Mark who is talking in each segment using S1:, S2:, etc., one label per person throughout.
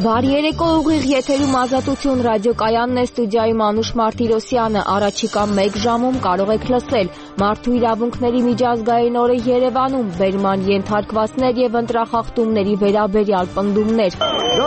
S1: Բարի երեկո, ուղիղ եթերում Ազատություն ռադիոկայանն է, ստուդիայում Անուշ Մարտիրոսյանը։ Առաջիկա 1 ժամում կարող եք լսել Մարդու իրավունքների միջազգային օրը Երևանում, բերման ենթարկվածներ եւ ընտրախախտումների վերաբերյալ պնդումներ։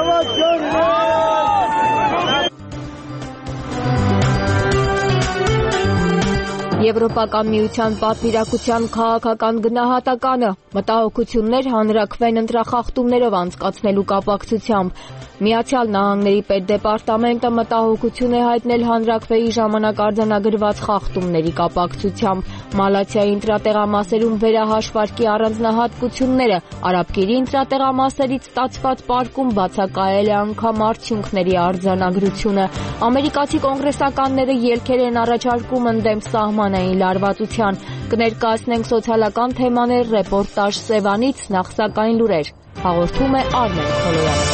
S1: Եվրոպական միության պատվիրակության քաղաքական գնահատականը, մտահոգություններ հանրաքվեն ընտրախախտումներով անցկացնելու կապակցությամբ։ Միացյալ Նահանգների պետդեպարտամենտը մտահոգություն է հայտնել հանրաքվեի ժամանակ արձանագրված խախտումների կապակցությամբ։ Մալաթիայի ընտրատեղամասերում վերահաշվարկի առանձնահատկությունները, արաբկերի ընտրատեղամասերից ստացված պարկում բացակայել է անգամ արդյունքների արձանագրությունը։ Ամերիկացի կոնգրեսականները ելքեր են առաջարկում ընդդեմ սահմանային լարվածության։ Կներկայացնենք սոցիալական թեմաներ ռեպորտաժ Սևանից, նախ սակայն լուրեր։ Հաղորդում է Արմեն Խոլոյանը։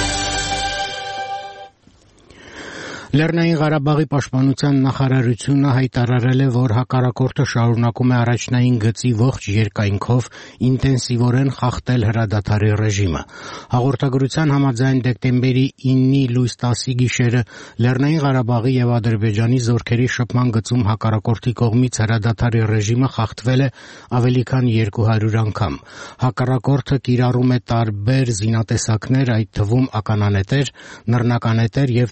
S2: Լեռնային Ղարաբաղի պաշտպանության նախարարությունը հայտարարել է, որ հակառակորդը շարունակում է առաջնային գծի ողջ երկայնքով ինտենսիվորեն խախտել հրադադարի ռեժիմը։ Հաղորդագրության համաձայն դեկտեմբերի 9-ի լույս 10-ի գիշերը Լեռնային Ղարաբաղի եւ Ադրբեջանի զորքերի շփման գծում հակառակորդի կողմից հրադադարի ռեժիմը խախտվել է ավելի քան 200 անգամ։ Հակառակորդը կիրառում է տարբեր զինատեսակներ, այդ թվում ականանետեր, նռնականետեր եւ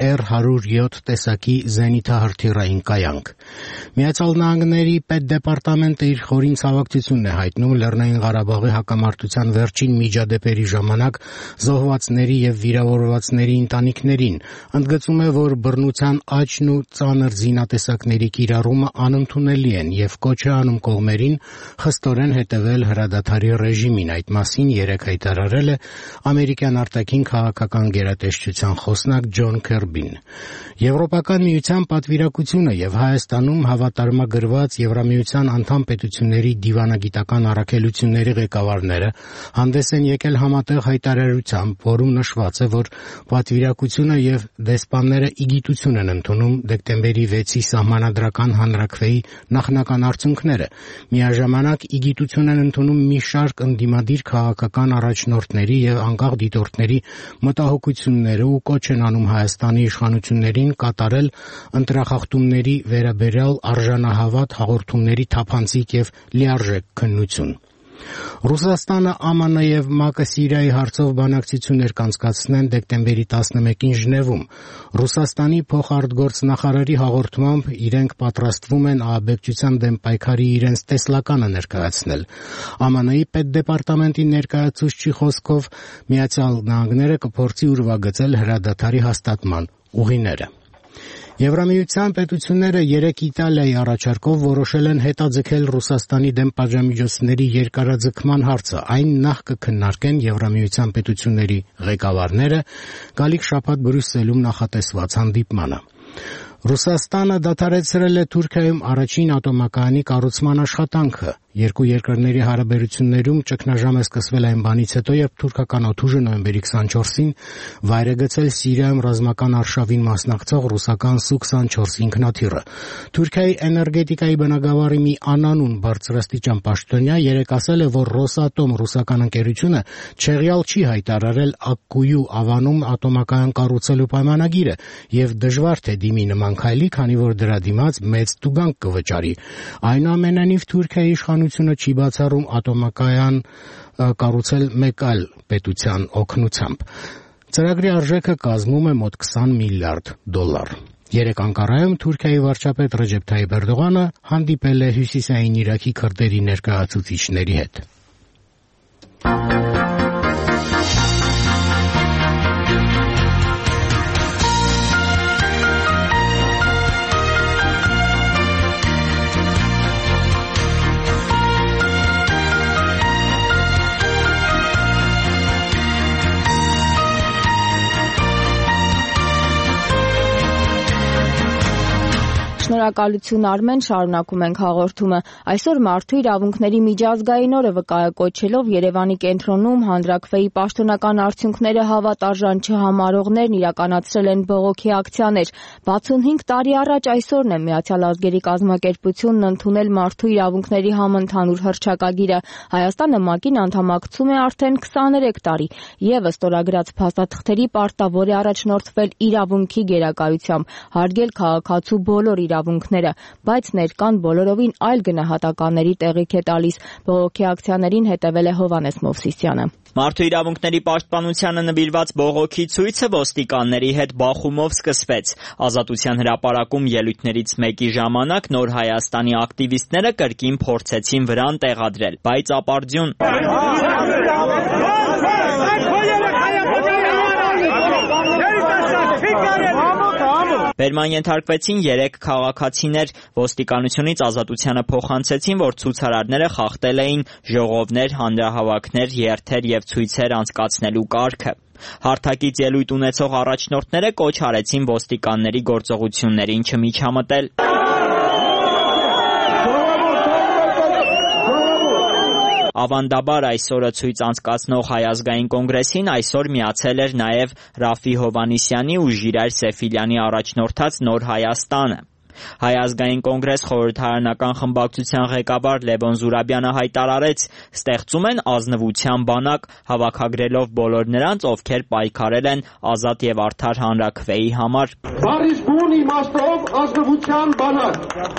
S2: TR-107 տեսակի զենիթահրթիռային կայանք։ Միացյալ Նահանգների պետդեպարտամենտը իր խորին ցավակցությունն է հայտնում Լեռնային Ղարաբաղի հակամարտության վերջին միջադեպերի ժամանակ զոհվածների եւ վիրավորվածների ընտանիքներին, ընդգծում է, որ բռնության աճն ու ծանր զինատեսակների կիրառումը անընդունելի են եւ կոչ է անում կողմերին խստորեն հետեւել հրադադարի ռեժիմին։ Այդ մասին երեկ հայտարարել է ամերիկյան արտաքին քաղաքական գերատեսչության խոսնակ Ջոն Քերբին։ Եվրոպական միության պատվիրակությունը եւ Հայաստանում հավատարմագրված Եվրամիության անդամ պետությունների դիվանագիտական առաքելությունների ղեկավարները հանդես են եկել համատեղ հայտարարությամբ, որում նշված է, որ պատվիրակությունը եւ դեսպանները իգիտություն են ընդունում դեկտեմբերի 6-ի սահմանադրական հանրաքվեի նախնական արդյունքները։ Միաժամանակ իգիտություն են ընդունում մի շարք ընդդիմադիր քաղաքական առաջնորդների եւ անկախ դիտորդների մտահոգությունները ու կոչ են անում Հայաստանի իշխանություններին կատարել ընտրախախտումների վերաբերյալ արժանահավատ հաղորդումների թափանցիկ եւ լիարժեք քննություն։ Ռուսաստանը, ԱՄՆ եւ ՄԱԿ-ը Սիրիայի հարցով բանակցություններ կանցկացնեն դեկտեմբերի 11-ին Ժնևում։ Ռուսաստանի փոխարտգործնախարարի հաղորդմամբ իրենք պատրաստվում են ահաբեկչության դեմ պայքարի իրենց տեսլականը ներկայացնել։ ԱՄՆ-ի պետդեպարտամենտի ներկայացուցչի խոսքով Միացյալ Նահանգները կփորձի ուրվագծել հրադադարի հաստատման ուղիները։ Եվրամիության պետությունները երեկ Իտալիայի առաջարկով որոշել են հետաձգել Ռուսաստանի դեմ պատժամիջոցների երկարաձգման հարցը։ Այն նախ կքննարկեն Եվրամիության պետությունների ղեկավարները գալիք շաբաթ Բրյուսելում նախատեսված հանդիպմանը։ Ռուսաստանը դադարեցրել է Թուրքիայում առաջին ատոմակայանի կառուցման աշխատանքը։ Երկու երկրների հարաբերություններում ճգնաժամ է սկսվել այն բանից հետո, երբ թուրքական օդուժը նոյեմբերի 24-ին վայր է գցել Սիրիայում ռազմական արշավին մասնակցող ռուսական Su-24 ինքնաթիռը։ Թուրքիայի էներգետիկայի բնագավառի մի անանուն բարձրաստիճան պաշտոնյա երեկ ասել է, որ Ռոսատոմ ռուսական ընկերությունը չեղյալ չի հայտարարել Ակկույու ավանում ատոմակայան կառուցելու պայմանագիրը եւ դժվար թե դիմի նման քայլի, քանի որ դրա դիմաց մեծ տուգանք կվճարի։ Այնուամենայնիվ Թուրքիայի իշխանությունը չի բացառում ատոմակայան կառուցել մեկ այլ պետության օգնությամբ։ Ծրագրի արժեքը կազմում է մոտ $20 միլիարդ։ Երեկ Անկարայում Թուրքիայի վարչապետ Ռեջեփ Թայիփ Էրդողանը հանդիպել է հյուսիսային Իրաքի քրդերի ներկայացուցիչների հետ։
S1: Շնորհակալություն Արմեն, շարունակում ենք հաղորդումը։ Այսօր Մարդու իրավունքների միջազգային օրը վկայակոչելով Երևանի կենտրոնում հանրաքվեի պաշտոնական արդյունքները հավատարժան չհամարողներն իրականացրել են բողոքի ակցիաներ։ 65 տարի առաջ այսօրն է Միացյալ ազգերի կազմակերպությունն ընդունել Մարդու իրավունքների համընդհանուր հռչակագիրը։ Հայաստանը ՄԱԿ-ին անդամակցում է արդեն 23 տարի եւ ստորագրած փաստաթղթերի պարտավոր է առաջնորդվել իրավունքի գերակայությամբ, հարգել քաղաքացու բոլոր իրավունքները, բայց ներկան բոլորովին այլ գնահատականների տեղիք է տալիս։ Բողոքի ակցիաներին հետևել է Հովհաննես Մովսիսյանը։
S3: Մարդու իրավունքների պաշտպանությանը նվիրված բողոքի ցույցը ոստիկանների հետ բախումով սկսվեց։ Ազատության հրապարակում ելույթներից մեկի ժամանակ Նոր Հայաստանի ակտիվիստները կրկին փորձեցին վրան տեղադրել, բայց ապարդյուն։ Բերման ենթարկվեցին 3 քաղաքացիներ, ոստիկանությունից ազատությանը փոխանցեցին, որ ցուցարարները խախտել էին ժողովներ, հանրահավաքներ, երթեր եւ ցույցեր անցկացնելու կարգը։ Հարթակից ելույթ ունեցող առաջնորդները կոչ արեցին ոստիկանների գործողություններին չմիջամտել։ Ավանդաբար այսօրը ցույց անցկացնող Հայ ազգային կոնգրեսին այսօր միացել էր նաև Ռաֆի Հովհաննիսյանի ու Ժիրայր Սեֆիլյանի առաջնորդած Նոր Հայաստանը։ Հայ ազգային կոնգրես խորհրդարանական խմբակցության ղեկավար Լևոն Զուրաբյանը հայտարարեց, ստեղծում են ազնվության բանակ, հավաքագրելով բոլոր նրանց, ովքեր պայքարել են ազատ եւ արդար հանրաքվեի համար։
S4: Բառի բուն իմաստով ազնվության բանակ։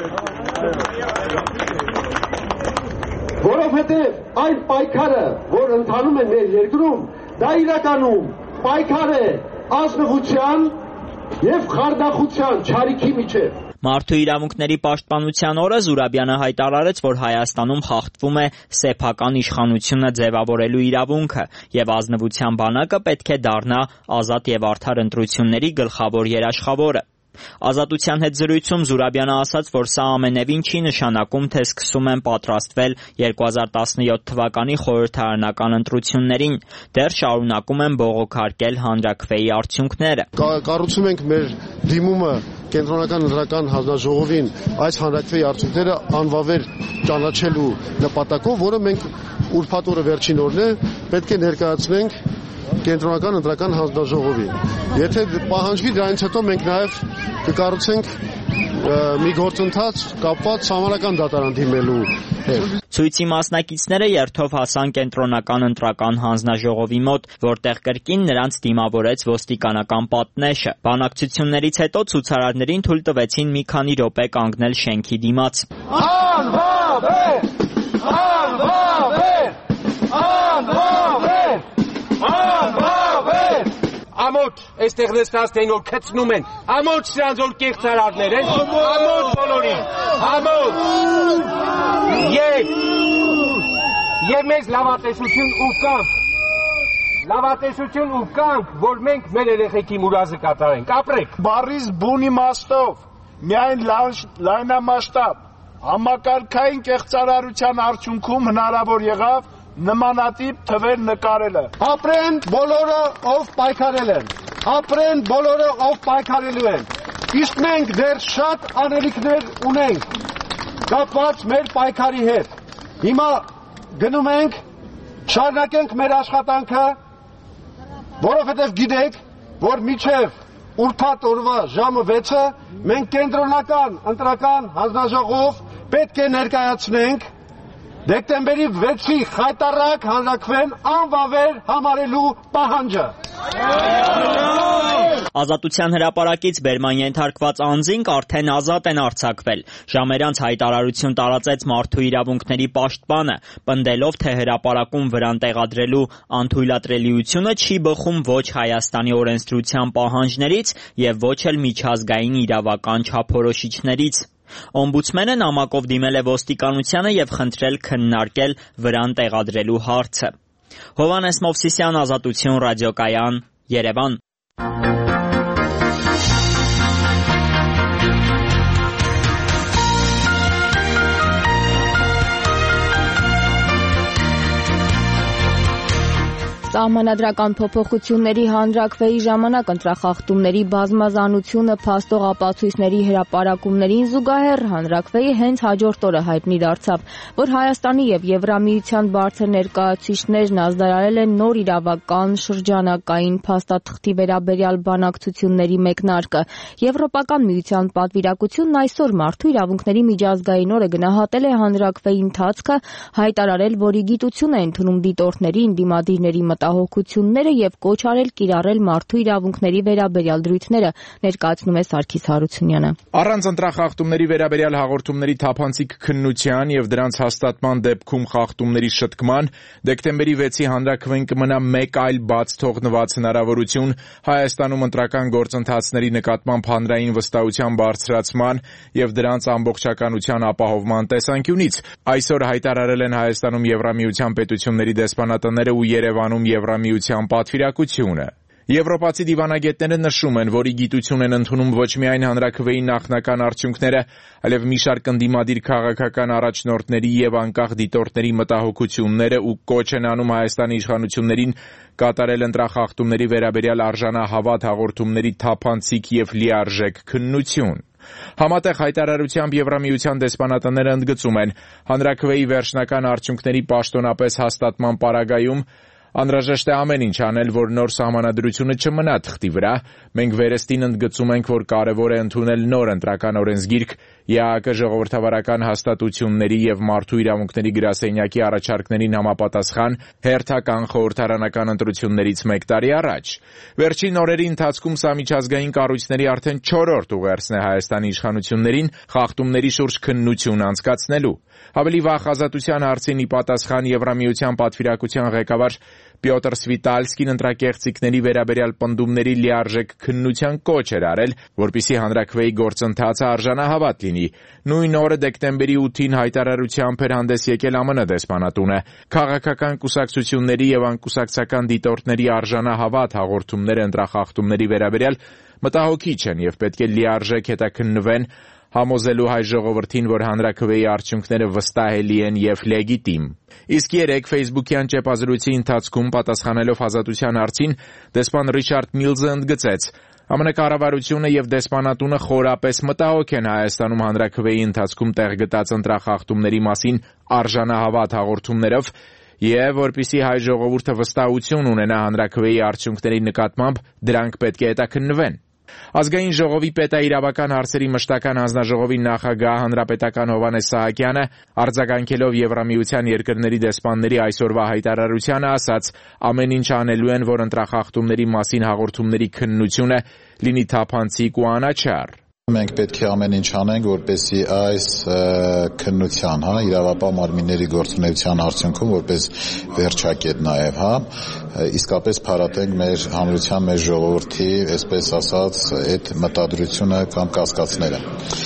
S4: Որովհետև այն պայքարը, որ ընթանում է մեր երկրում, դա իրականում պայքար է ազնվության եւ խարդախության չարիքի միջև։
S3: Մարդու իրավունքների պաշտպանության օրը Զուրաբյանը հայտարարեց, որ Հայաստանում խախտվում է սեփական իշխանությունը ձևավորելու իրավունքը եւ ազնվության բանակը պետք է դառնա ազատ եւ արդար ընտրությունների գլխավոր երաշխավորը։ Ազատության հետ զրույցում Զուրաբյանը ասաց, որ սա ամենևին չի նշանակում, թե սկսում են պատրաստվել 2017 թվականի խորհրդարանական ընտրություններին, դեռ շարունակում են բողոքարկել հանրաքվեի արդյունքները։
S4: Կառուցում ենք մեր դիմումը կենտրոնական ընտրական հանձնաժողովին այս հանրաքվեի արդյունքները անվավեր ճանաչելու նպատակով, որը մենք ուրբաթ օրը վերջին օրն է, պետք է ներկայացնենք կենտրոնական ընտրական հանձնաժողովին։ Եթե պահանջվի, դրանից հետո մենք նաև կկառուցենք մի գործընթաց կապված սահմանական դատարան դիմելու հետ։
S3: Ցույցի մասնակիցները երթով հասան կենտրոնական ընտրական հանձնաժողովի մոտ, որտեղ կրկին նրանց դիմավորեց ոստիկանական պատնեշը։ Բանակցություններից հետո ցուցարարներին թույլ տվեցին մի քանի րոպե կանգնել շենքի դիմաց։
S4: Անվավեր! Անվավեր! Անվավեր! Անվավեր! Ամոթ, այստեղ նստած են որ քծնում են, ամոթ սրանց որ կեղծարարներ են, ամոթ բոլորին, ամոթ, և մեզ լավատեսություն ու կանք, որ մենք մեր երեխեքի մուրազը կատարենք, ապրեք։
S5: Բառից բուն իմաստով, միայն լայնամասշտաբ, համակարգային կեղծարարության արդյունքում հնարավոր եղավ նմանատիպ թվեր նկարելը։
S4: Ապրեն բոլորը, ով պայքարել են, ապրեն բոլորը, ով պայքարելու են, իսկ մենք դեռ շատ անելիքներ ունենք, կապված մեր պայքարի հետ։ Հիմա գնում ենք, շարունակենք մեր աշխատանքը, որովհետև գիտեք, որ մինչև ուրբաթ օրվա ժամը 6-ը մենք կենտրոնական ընտրական հանձնաժողով պետք է ներկայացնենք դեկտեմբերի 6-ի խայտառակ հանրաքվեն անվավեր համարելու պահանջը։
S3: Ազատության հրապարակից բերման ենթարկված անձինք արդեն ազատ են արձակվել։ Ժամեր անց հայտարարություն տարածեց Մարդու իրավունքների պաշտպանը, պնդելով, թե հրապարակում վրան տեղադրելու անթույլատրելիությունը չի բխում ոչ Հայաստանի օրենսդրության պահանջներից եւ ոչ էլ միջազգային իրավական չափորոշիչներից։ Օմբուդսմենը նամակով դիմել է ոստիկանությանը եւ խնդրել քննարկել վրան տեղադրելու հարցը։ Հովհաննես Մովսիսյան, Ազատություն ռադիոկայան, Երևան։
S1: Սահմանադրական փոփոխությունների հանրաքվեի ժամանակ ընտրախախտումների բազմազանությունը փաստող ապացույցների հրապարակումներին զուգահեռ հանրաքվեի հենց հաջորդ օրը հայտնի դարձավ, որ Հայաստանի եւ Եվրամիության բարձր ներկայացուցիչներն ազդարարել են նոր իրավական շրջանակային փաստաթղթի վերաբերյալ բանակցությունների մեկնարկը։ Եվրոպական միության պատվիրակությունն այսօր Մարդու իրավունքների միջազգային օրը գնահատել է հանրաքվեի ընթացքը, հայտարարել, որ ի գիտություն է ընդունում դիտորդների, ընդդիմադիրների մտահոգությունները եւ կոչ արել կիրառել մարդու իրավունքների վերաբերյալ դրույթները, ներկայացնում է Սարգիս Հարությունյանը։
S6: Առանց ընտրախախտումների վերաբերյալ հաղորդումների թափանցիկ քննության եւ դրանց հաստատման դեպքում խախտումների շտկման դեկտեմբերի 6-ի հանրաքվեն կմնա մեկ այլ բաց թողնված հնարավորություն Հայաստանում ընտրական գործընթացների նկատմամբ հանրային վստահության բարձրացման եւ դրանց ամբողջականության ապահովման տեսանկյունից։ Այսօր հայտարարել են Հայաստանում Եվրամիության պետությունների դեսպանատները ու Երևանում Եվրամիության պատվիրակությունը։ Եվրոպացի դիվանագետները նշում են, որ ի գիտություն են ընդունում ոչ միայն հանրաքվեի նախնական արդյունքները, այլև մի շարք ընդդիմադիր քաղաքական առաջնորդների եւ անկախ դիտորդների մտահոգությունները ու կոչ են անում Հայաստանի իշխանություններին կատարել ընտրախախտումների վերաբերյալ արժանահավատ հաղորդումների թափանցիկ եւ լիարժեք քննություն։ Համատեղ հայտարարությամբ Եվրամիության դեսպանատները ընդգծում են, հանրաքվեի վերջնական արդյունքների պաշտոնապես հաստատման պարագայում անհրաժեշտ է ամեն ինչ անել, որ նոր սահմանադրությունը չմնա թղթի վրա։ Մենք վերստին ընդգծում ենք, որ կարևոր է ընդունել նոր ընտրական օրենսգիրք, ԵԱՀԿ ժողովրդավարական հաստատությունների եւ մարդու իրավունքների գրասենյակի առաջարկներին համապատասխան հերթական խորհրդարանական ընտրություններից մեկ տարի առաջ։ Վերջին օրերի ընթացքում սա միջազգային կառույցների արդեն 4-րդ ուղերձն է Հայաստանի իշխանություններին խախտումների շուրջ քննություն անցկացնելու։ Ավելի վաղ ազատության հարցին ի պատասխան Եվրամիության պատվիրակության ղեկավար Պյոտր Սվիտալսկին ընտրակեղծիքների վերաբերյալ պնդումների լիարժեք քննության կոչ էր արել, որպեսզի հանրաքվեի գործընթացը արժանահավատ լինի։ Նույն օրը դեկտեմբերի 8-ին հայտարարությամբ էր հանդես եկել ԱՄՆ դեսպանատունը։ Քաղաքական կուսակցությունների եւ անկուսակցական դիտորդների արժանահավատ հաղորդումները ընտրախախտումների վերաբերյալ մտահոգիչ են եւ պետք է լիարժեք հետաքննվեն, համոզելու հայ ժողովրդին, որ հանրաքվեի արդյունքները վստահելի են եւ լեգիտիմ։ Իսկ երեկ Facebook-յան ճեպազրույցի ընթացքում պատասխանելով ազատության հարցին դեսպան Ռիչարդ Միլզը ընդգծեց. ԱՄՆ կառավարությունը եւ դեսպանատունը խորապես մտահոգ են Հայաստանում հանրաքվեի ընթացքում տեղ գտած ընտրախախտումների մասին արժանահավատ հաղորդումներով եւ որպեսզի հայ ժողովուրդը վստահություն ունենա հանրաքվեի արդյունքների նկատմամբ, դրանք պետք է հետաքննվեն։ Ազգային ժողովի պետաիրավական հարցերի մշտական հանձնաժողովի նախագահ հանրապետական Հովհաննես Սահակյանը արձագանքելով Եվրամիության երկրների դեսպանների այսօրվա հայտարարությանը ասաց. ամեն ինչ անելու են, որ ընտրախախտումների մասին հաղորդումների քննությունը լինի թափանցիկ ու անաչառ։
S7: Մենք պետք է ամեն ինչ անենք, որպեսզի այս քննության, իրավապահ մարմինների գործունեության արդյունքում որպես վերջակետ նաև, իսկապես փարատենք մեր հանրության, մեր ժողովրդի, այսպես ասած, այդ մտադրությունը կամ կասկածները։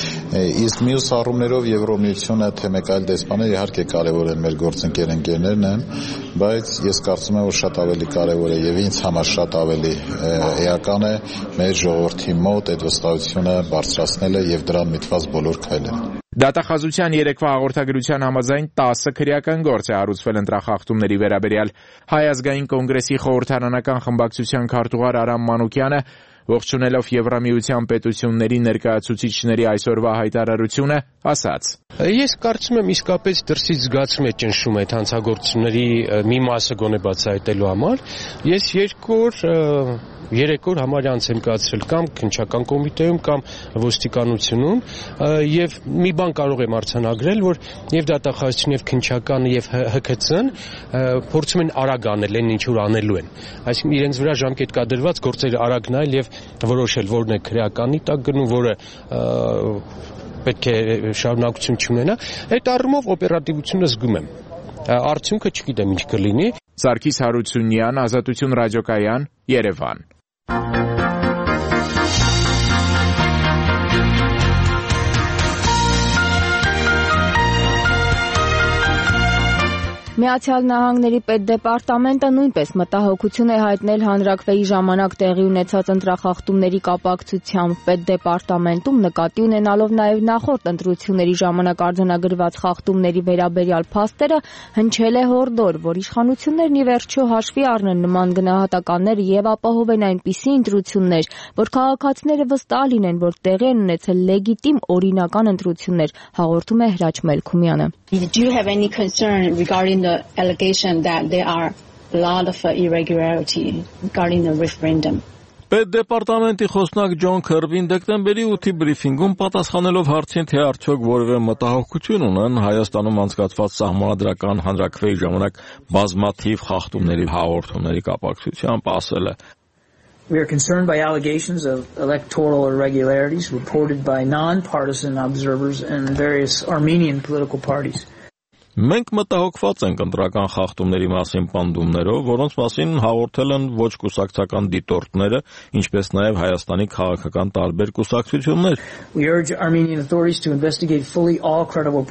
S7: Իսկ մյուս առումներով Եվրամիությունը թե մեկ այլ դեսպաներ իհարկե կարևոր են, մեր գործընկեր ընկերներն են, բայց ես կարծում եմ, որ շատ ավելի կարևոր է եւ ինձ համար շատ ավելի էական է մեր ժողովրդի մոտ այդ վստահությունը բարձրացնելը եւ դրան միտված բոլոր քայլերը։
S6: Դատախազության երեկվա հաղորդագրության համաձայն 10 քրեական գործ է հարուցվել ընտրախախտումների վերաբերյալ։ Հայ ազգային կոնգրեսի խորհրդարանական խմբակցության քարտուղար Արամ Մանուկյանը ողջունելով Եվրամիության պետությունների ներկայացուցիչների այսօրվա հայտարարությունը, ասաց.
S8: Ես կարծում եմ իսկապես դրսից զգացում է ճնշում այդ հանցագործությունների մի մասը գոնե բացահայտելու համար։ Ես 3 օր համարյա անց եմ կացրել կամ քննչական կոմիտեում կամ ոստիկանությունում եւ մի բան կարող եմ արձանագրել, որ եւ դատախազությունը եւ քննչականը եւ ՀՔՑ-ն փորձում են արագ անել այն ինչ որ անելու են։ Այսինքն իրենց վրա ժամկետ կա դրված գործերը արագ նայել եւ որոշել որն է քրեականի տակ գնում, որը պետք է շարունակություն չունենա։ Այդ առումով օպերատիվությունը զգում եմ։ Արդյունքը չգիտեմ ինչ կլինի։
S6: Սարգիս Հարությունյան, Ազատություն ռադիոկայան, Երևան։
S1: Միացյալ Նահանգների պետդեպարտամենտը նույնպես մտահոգություն է հայտնել հանրաքվեի ժամանակ տեղի ունեցած ընտրախախտումների կապակցությամբ։ Պետդեպարտամենտում նկատի ունենալով նաև նախորդ ընտրությունների ժամանակ արձանագրված խախտումների վերաբերյալ փաստերը հնչել է հորդոր, որ իշխանություններն ի վերջո հաշվի առնեն նման գնահատականները եւ ապահովեն այնպիսի ընտրություններ, որ քաղաքացիները վստահ լինեն, որ տեղի են ունեցել լեգիտիմ օրինական ընտրություններ, հաղորդում է Հրաչ Մելքումյանը։
S9: Do you have any concern regarding the allegation that there are a lot of irregularity regarding the referendum?
S10: Պետդեպարտամենտի խոսնակ Ջոն Քըրբին դեկտեմբերի 8-ի բրիֆինգում պատասխանելով հարցին, թե արդյոք որևէ մտահոգություն ունեն Հայաստանում անցկացված սահմանադրական հանրաքվեի ժամանակ բազմաթիվ խախտումների հաղորդումների կապակցությամբ, ասել է.
S11: We are concerned by allegations of electoral irregularities reported by non-partisan observers and various Armenian political parties.
S10: Մենք մտահոգված ենք ընտրական խախտումների մասին պնդումներով, որոնց մասին հաղորդել են ոչ կուսակցական դիտորդները, ինչպես նաև Հայաստանի քաղաքական տարբեր կուսակցություններ։
S11: We urge Armenian authorities to investigate fully all credible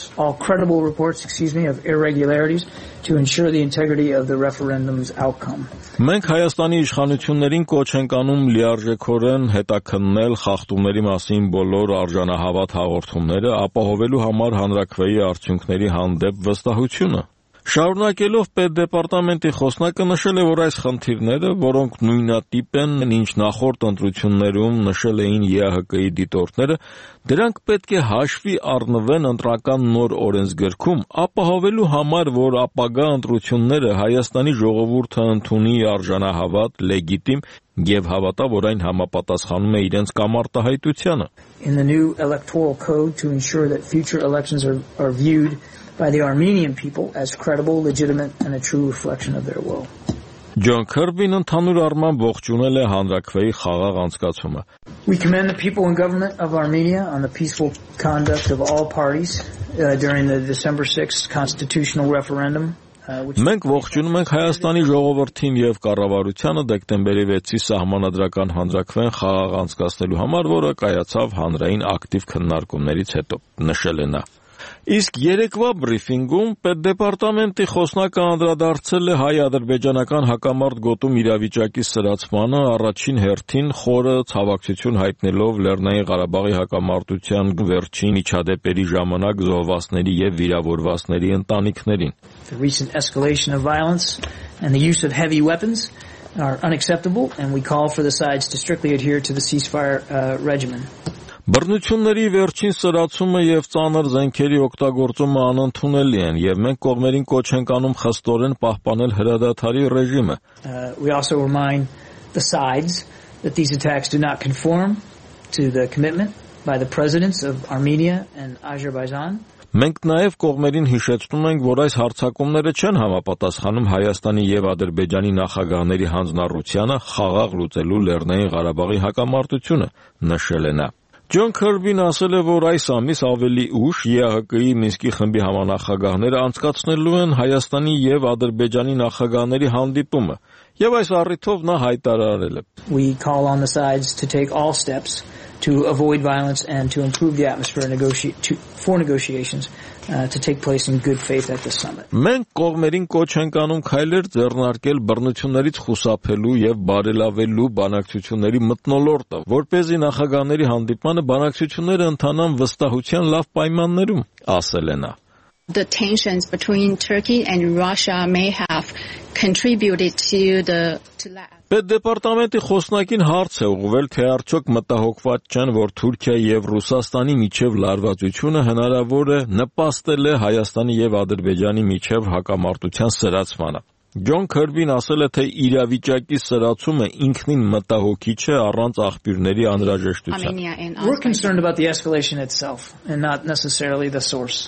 S11: reports, of irregularities to ensure the integrity of the referendum's outcome.
S10: Մենք Հայաստանի իշխանություններին կոչ ենք անում լիարժեքորեն հետաքննել խախտումների մասին բոլոր արժանահավատ հաղորդումները, ապահովելու համար հանրաքվեի արդյունքների հանդեպ վստահությունը։ Շարունակելով պետդեպարտամենտի խոսնակը նշել է, որ այս խնդիրները, որոնք նույնատիպ են, ինչ նախորդ ընտրություններում նշել էին ԵԱՀԿ-ի դիտորդները, դրանք պետք է հաշվի առնվեն ընտրական նոր օրենսգրքում, ապահովելու համար, որ ապագա ընտրությունները Հայաստանի ժողովուրդը ընդունի արժանահավատ, լեգիտիմ եւ հավատա, որ այն համապատասխանում է իրենց կամարտահայտությանը։
S11: In the new electoral code to ensure that future elections are viewed by the Armenian people as credible, legitimate and a true reflection of their will.
S10: Ջոն Քըրբին ընդհանուր առմամբ ողջունել է հանրաքվեի խաղաղ անցկացումը։
S11: We commend the people and government of Armenia on the peaceful conduct of all parties during the December 6th constitutional referendum.
S10: Մենք ողջունում ենք Հայաստանի ժողովրդին եւ կառավարությանը դեկտեմբերի 6-ի սահմանադրական հանրաքվեն խաղաղ անցկացնելու համար, որը կայացավ հանրային ակտիվ քննարկումներից հետո, նշել է նա։ Իսկ երեկվա բրիֆինգում պետդեպարտամենտի խոսնակը անդրադարձել է հայ-ադրբեջանական հակամարտ գոտում իրավիճակի սրացմանը, առաջին հերթին խորը ցավակցություն հայտնելով Լեռնային Ղարաբաղի հակամարտության վերջին միջադեպերի ժամանակ զոհվածների եւ վիրավորվածների ընտանիքներին։
S11: The recent escalation of violence and the use of heavy weapons are unacceptable and we call for the sides to strictly adhere to the ceasefire regimen.
S10: Բռնությունների վերջին սրացումը եւ ծանր զենքերի օգտագործումը անընդունելի են եւ մենք կողմերին կոչ ենք անում խստորեն պահպանել հրադադարի ռեժիմը։
S11: We also remind the sides that these attacks do not conform to the commitment by the presidents of Armenia and Azerbaijan.
S10: Մենք նաև կողմերին հիշեցնում ենք, որ այս հարձակումները չեն համապատասխանում Հայաստանի եւ Ադրբեջանի նախագահների հանձնառությանը խաղաղ լուծելու Լեռնային Ղարաբաղի հակամարտությունը, նշել է նա։ Ջոն Քըրբին ասել է, որ այս ամիս ավելի ուշ ԵԱՀԿ-ի Մինսկի խմբի համանախագահները անցկացնելու են Հայաստանի եւ Ադրբեջանի նախագահների հանդիպումը, եւ այս առիթով նա հայտարարել է.
S11: We call on the sides to take all steps to avoid violence and to improve the atmosphere for negotiations to take place in good faith at the summit.
S10: Մենք կողմերին կոչ ենք անում քայլեր ձեռնարկել բռնություններից խուսափելու եւ բարելավելու բանակցությունների մթնոլորտը, որպեսզի նախագահների հանդիպմանը բանակցությունները ընթանան վստահության լավ պայմաններում, ասել է նա։
S9: The tensions between Turkey and Russia may have contributed to that.
S10: Պետդեպարտամենտի խոսնակին հարց է ուղղվել, թե արդյոք մտահոգված չեն, որ Թուրքիայի եւ Ռուսաստանի միջև լարվածությունը հնարավոր է նպաստել է Հայաստանի եւ Ադրբեջանի միջև հակամարտության սրացմանը։ Ջոն Քըրբին ասել է, թե իրավիճակի սրացումը ինքնին մտահոգիչ է առանց աղբյուրների անհրաժեշտության։
S11: We're concerned about the escalation itself and not necessarily the source.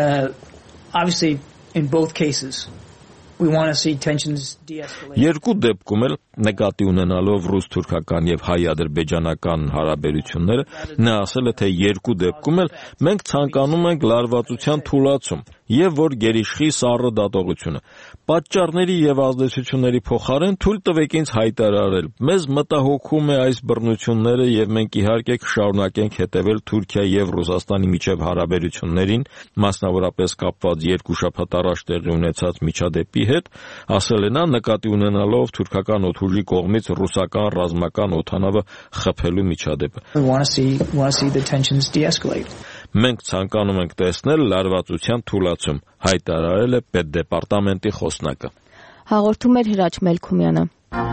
S11: Obviously, in both cases, we want to see tensions de-escalate.
S10: Երկու դեպքում էլ նկատի ունենալով ռուս-թուրքական եւ հայ-ադրբեջանական հարաբերությունները, նա ասել է, թե երկու դեպքում էլ մենք ցանկանում ենք լարվածության թուլացում եւ որ գերիշխի սառը դատողությունը։ Պատճառների եւ ազդեցությունների փոխարեն թույլ տվեք ինձ հայտարարել. մեզ մտահոգում է այս բռնությունները եւ մենք իհարկե կշարունակենք հետեւել Թուրքիա եւ Ռուսաստանի միջև հարաբերություններին, մասնավորապես կապված երկու շաբաթ առաջ տեղի ունեցած միջադեպի հետ, ասել է նա նկատի ունենալով թուրքական օդուժի կողմից ռուսական ռազմական օդանավը խփելու միջադեպը։ Մենք ցանկանում ենք տեսնել լարվածության թուլացում, հայտարարել է պետդեպարտամենտի խոսնակը։
S1: Հաղորդում էր Հրաչ Մելքումյանը։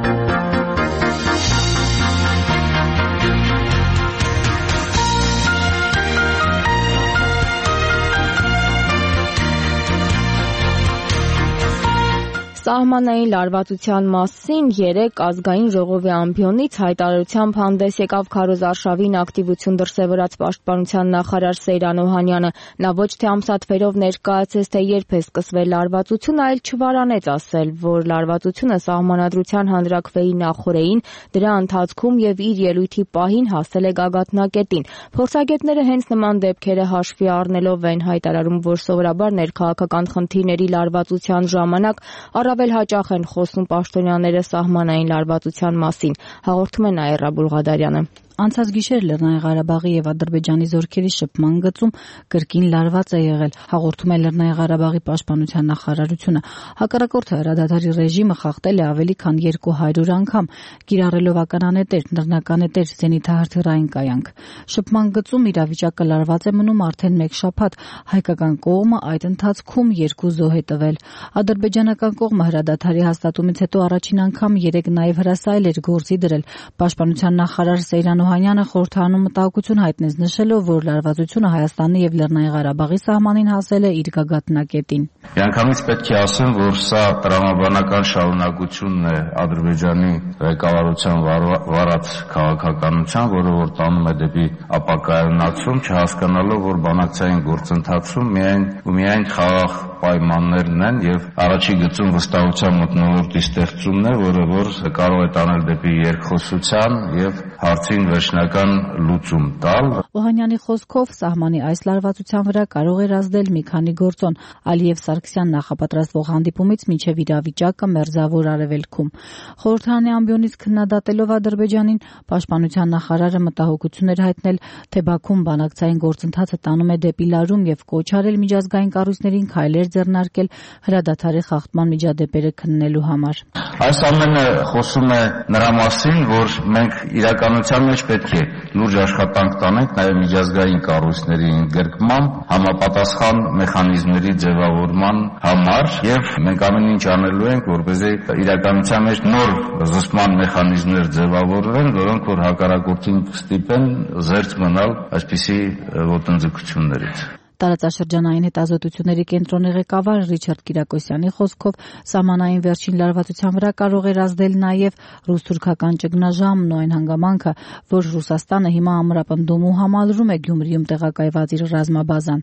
S1: Սահմանային լարվածության մասին 3 ազգային ժողովի ամբիոնից հայտարարությամբ հանդես եկավ Քարոզ Արշավին ակտիվություն դրսևորած պաշտպանության նախարար Սեյրան Օհանյանը։ Նա ոչ թե ամսաթվերով ներկայացեց, թե երբ է սկսվել լարվածությունը, այլ չվարանեց ասել, որ լարվածությունը սահմանադրության հանրաքվեի նախօրեին, դրա ընթացքում եւ իր ելույթի պահին հասել է գագաթնակետին։ Փորձագետները հենց նման դեպքերը հաշվի առնելով են հայտարարում, որ սովորաբար ներքաղաքական խնդիրների լարվածության ժամանակ առավել հաճախ են խոսում պաշտոնյաները սահմանային լարվածության մասին, հաղորդում է Նաիրա Բուլղադարյանը։
S12: Անցած գիշեր Լեռնային Ղարաբաղի եւ Ադրբեջանի զորքերի շփման գծում կրկին լարված է եղել, հաղորդում է Լեռնային Ղարաբաղի պաշտպանության նախարարությունը։ Հակառակորդը հրադադարի ռեժիմը խախտել է ավելի քան 200 անգամ, կիրառելով ականանետեր, նռնականետեր, զենիթահրթիռային կայանք։ Շփման գծում իրավիճակը լարված է մնում արդեն 1 շաբաթ, հայկական կողմը այդ ընթացքում 2 զոհ է տվել։ Ադրբեջանական կողմը հրադադարի հաստատումից հետո առաջին անգամ 3 նաեւ հրասայել էր գործի դրել։ Պաշտպանության նախարար Սեյրան Օհանյանը խորհրդանում մտահոգություն հայտնեց, նշելով, որ լարվածությունը Հայաստանի եւ Լեռնային Ղարաբաղի սահմանին հասել է իր գագաթնակետին։
S13: Միանգամից պետք է ասեմ, որ սա տրամաբանական շարունակությունն է Ադրբեջանի ղեկավարության վարած քաղաքականության, որը որ տանում է դեպի ապակայունացում, չհասկանալով, որ բանակցային գործընթացում միայն խաղաղ պայմաններն են եւ առաջի գծում վստահության մթնոլորտի ստեղծումն է, որը որ կարող է տանել դեպի երկխոսության եւ հարցին վերջնական լուծում տալ։
S12: Օհանյանի խոսքով սահմանի այս լարվածության վրա կարող էր ազդել մի քանի գործոն Ալիև Սարգսյան նախապատրաստվող հանդիպումից մինչև իրավիճակը Մերձավոր Արևելքում։ Խորհրդարանի ամբիոնից քննադատելով Ադրբեջանին, պաշտպանության նախարարը մտահոգություն էր հայտնել, թե Բաքուն բանակցային գործընթացը տանում է դեպի լարում եւ կոչ արել միջազգային կառույցներին քայլեր ձեռնարկել հրադադարի խախտման միջադեպերը քննելու համար։
S13: Այս ամենը խոսում է նրա մասին, որ մենք իրականության մեջ պետք է լուրջ աշխատանք տանենք նաև միջազգային կառույցների ընդգրկման, համապատասխան մեխանիզմների ձևավորման համար եւ մենք ամեն ինչ անելու ենք, որպեսզի իրականության մեջ նոր զսպման մեխանիզմներ ձևավորվեն, որոնք որ հակառակորդին կստիպեն զերծ մնալ այսպիսի ոտնձգություններից։
S12: Տարածաշրջանային հետազոտությունների կենտրոնի ղեկավար Ռիչարդ Կիրակոսյանի խոսքով սահմանային վերջին լարվածության վրա կարող էր ազդել նաև ռուս-թուրքական ճգնաժամն ու այն հանգամանքը, որ Ռուսաստանը հիմա ամրապնդում ու համալրում է Գյումրիում տեղակայված իր ռազմաբազան։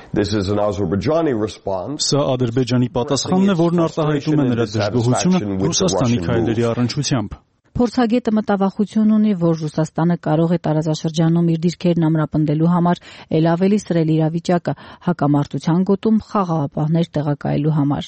S14: Սա Ադրբեջանի պատասխանն է, որն արտահայտում է նրա դժգոհությունը Ռուսաստանի քայլերի առնչությամբ։
S12: Փորձագետը մտավախություն ունի, որ Ռուսաստանը կարող է տարածաշրջանում իր դիրքերն ամրապնդելու համար ել ավելի սրել իրավիճակը հակամարտության գոտում խաղաղապահներ տեղակայելու համար։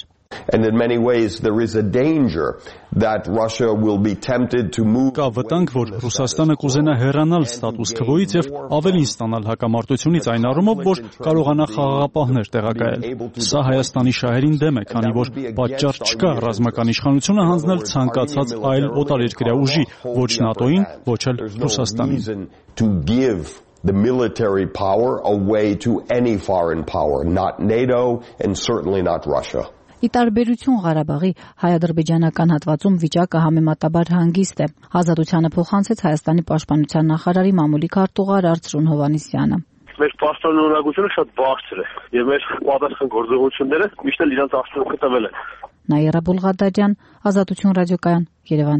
S14: Կա վտանգ, որ Ռուսաստանը կուզենա հեռանալ ստատուս քվոից եւ ավելին ստանալ հակամարտությունից այն առումով, որ կարողանա խաղաղապահներ տեղակայել։ Սա Հայաստանի շահերին դեմ է, քանի որ պատճառ չկա ռազմական իշխանությունը հանձնել ցանկացած այլ օտարերկրյա ուժի, ոչ ՆԱՏՕ-ին, ոչ էլ Ռուսաստանին։
S15: The military power away to any foreign power, not NATO and certainly not Russia.
S12: Ի տարբերություն Ղարաբաղի հայ-ադրբեջանական հատվածում վիճակը համեմատաբար հանգիստ է։ Ազատությանը փոխանցեց Հայաստանի պաշտպանության նախարարի մամուլի քարտուղար Արծրուն Հովհաննիսյանը։
S16: Մեր պաշտպանությունը շատ բարձր է եւ մեր պատասխան գործողությունները միշտ իրենց արդյունքը տվել են։
S12: Նաիրա Բուլղադարյան, Ազատություն ռադիոկայան, Երևան։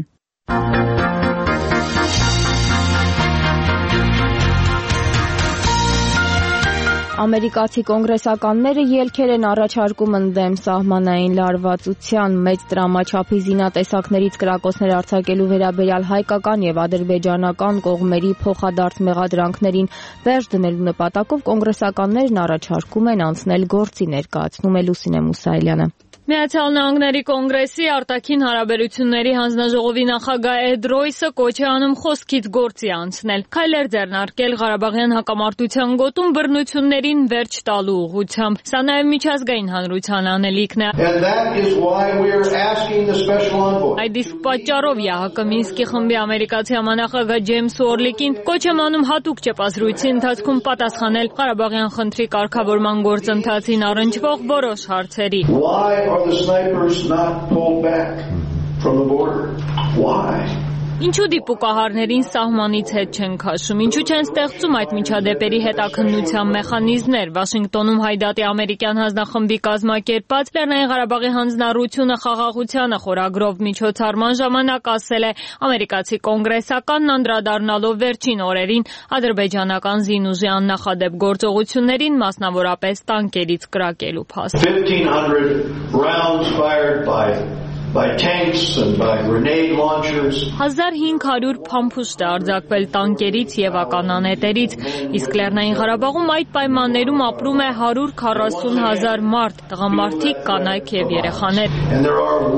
S1: Ամերիկացի կոնգրեսականները ելքեր են առաջարկում ընդդեմ սահմանային լարվածության, մեծ տրամաչափի զինատեսակներից կրակոցներ արձակելու վերաբերյալ հայկական եւ ադրբեջանական կողմերի փոխադարձ մեղադրանքներին վերջ դնելու նպատակով կոնգրեսականներն առաջարկում են անցնել գործի, ներկայացնում է Լուսինե Մուսայելյանը։
S17: Միացյալ Նահանգների կոնգրեսի արտաքին հարաբերությունների հանձնաժողովի նախագահ Էդ Ռոյսը կոչ է անում խոսքից գործի անցնել, քայլեր ձեռնարկել Ղարաբաղյան հակամարտության գոտում բռնություններին վերջ տալու ուղղությամբ։ Սա նաև միջազգային հանրության անելիքն է։ Այդ իսկ պատճառով ՀՀԿ Մինսկի խմբի ամերիկացի համանախագահ Ջեյմս Օրլիկին կոչ եմ անում հատուկ չպասրույցի ընթացքում պատասխանել Ղարաբաղյան խնդրի կարգավորման գործընթացին առնչվող որոշ հարցերի։
S18: Are the snipers not pulled back from the border? Why?
S17: Ինչու դիպուկահարներին սահմանից հետ չեն քաշում, ինչու չեն ստեղծում այդ միջադեպերի հետաքննության մեխանիզմներ։ Վաշինգտոնում Հայդատի ամերիկյան հանձնախմբի կազմակերպած Լեռնային Ղարաբաղի հանձնառությունը խաղաղությանը խորագրով միջոցառման ժամանակ ասել է ամերիկացի կոնգրեսականն անդրադառնալով վերջին օրերին ադրբեջանական զինուժի աննախադեպ գործողություններին, մասնավորապես տանկերից կրակելու փաստ։
S18: 1500 rounds fired by tanks and by grenade launchers.
S17: 1500 փամփուշտ է արձակվել տանկերից եւ ականանետերից, իսկ Լեռնային Ղարաբաղում այդ պայմաններում ապրում է 140,000 մարդ, տղամարդիկ, կանայք եւ երեխաներ։
S18: And there are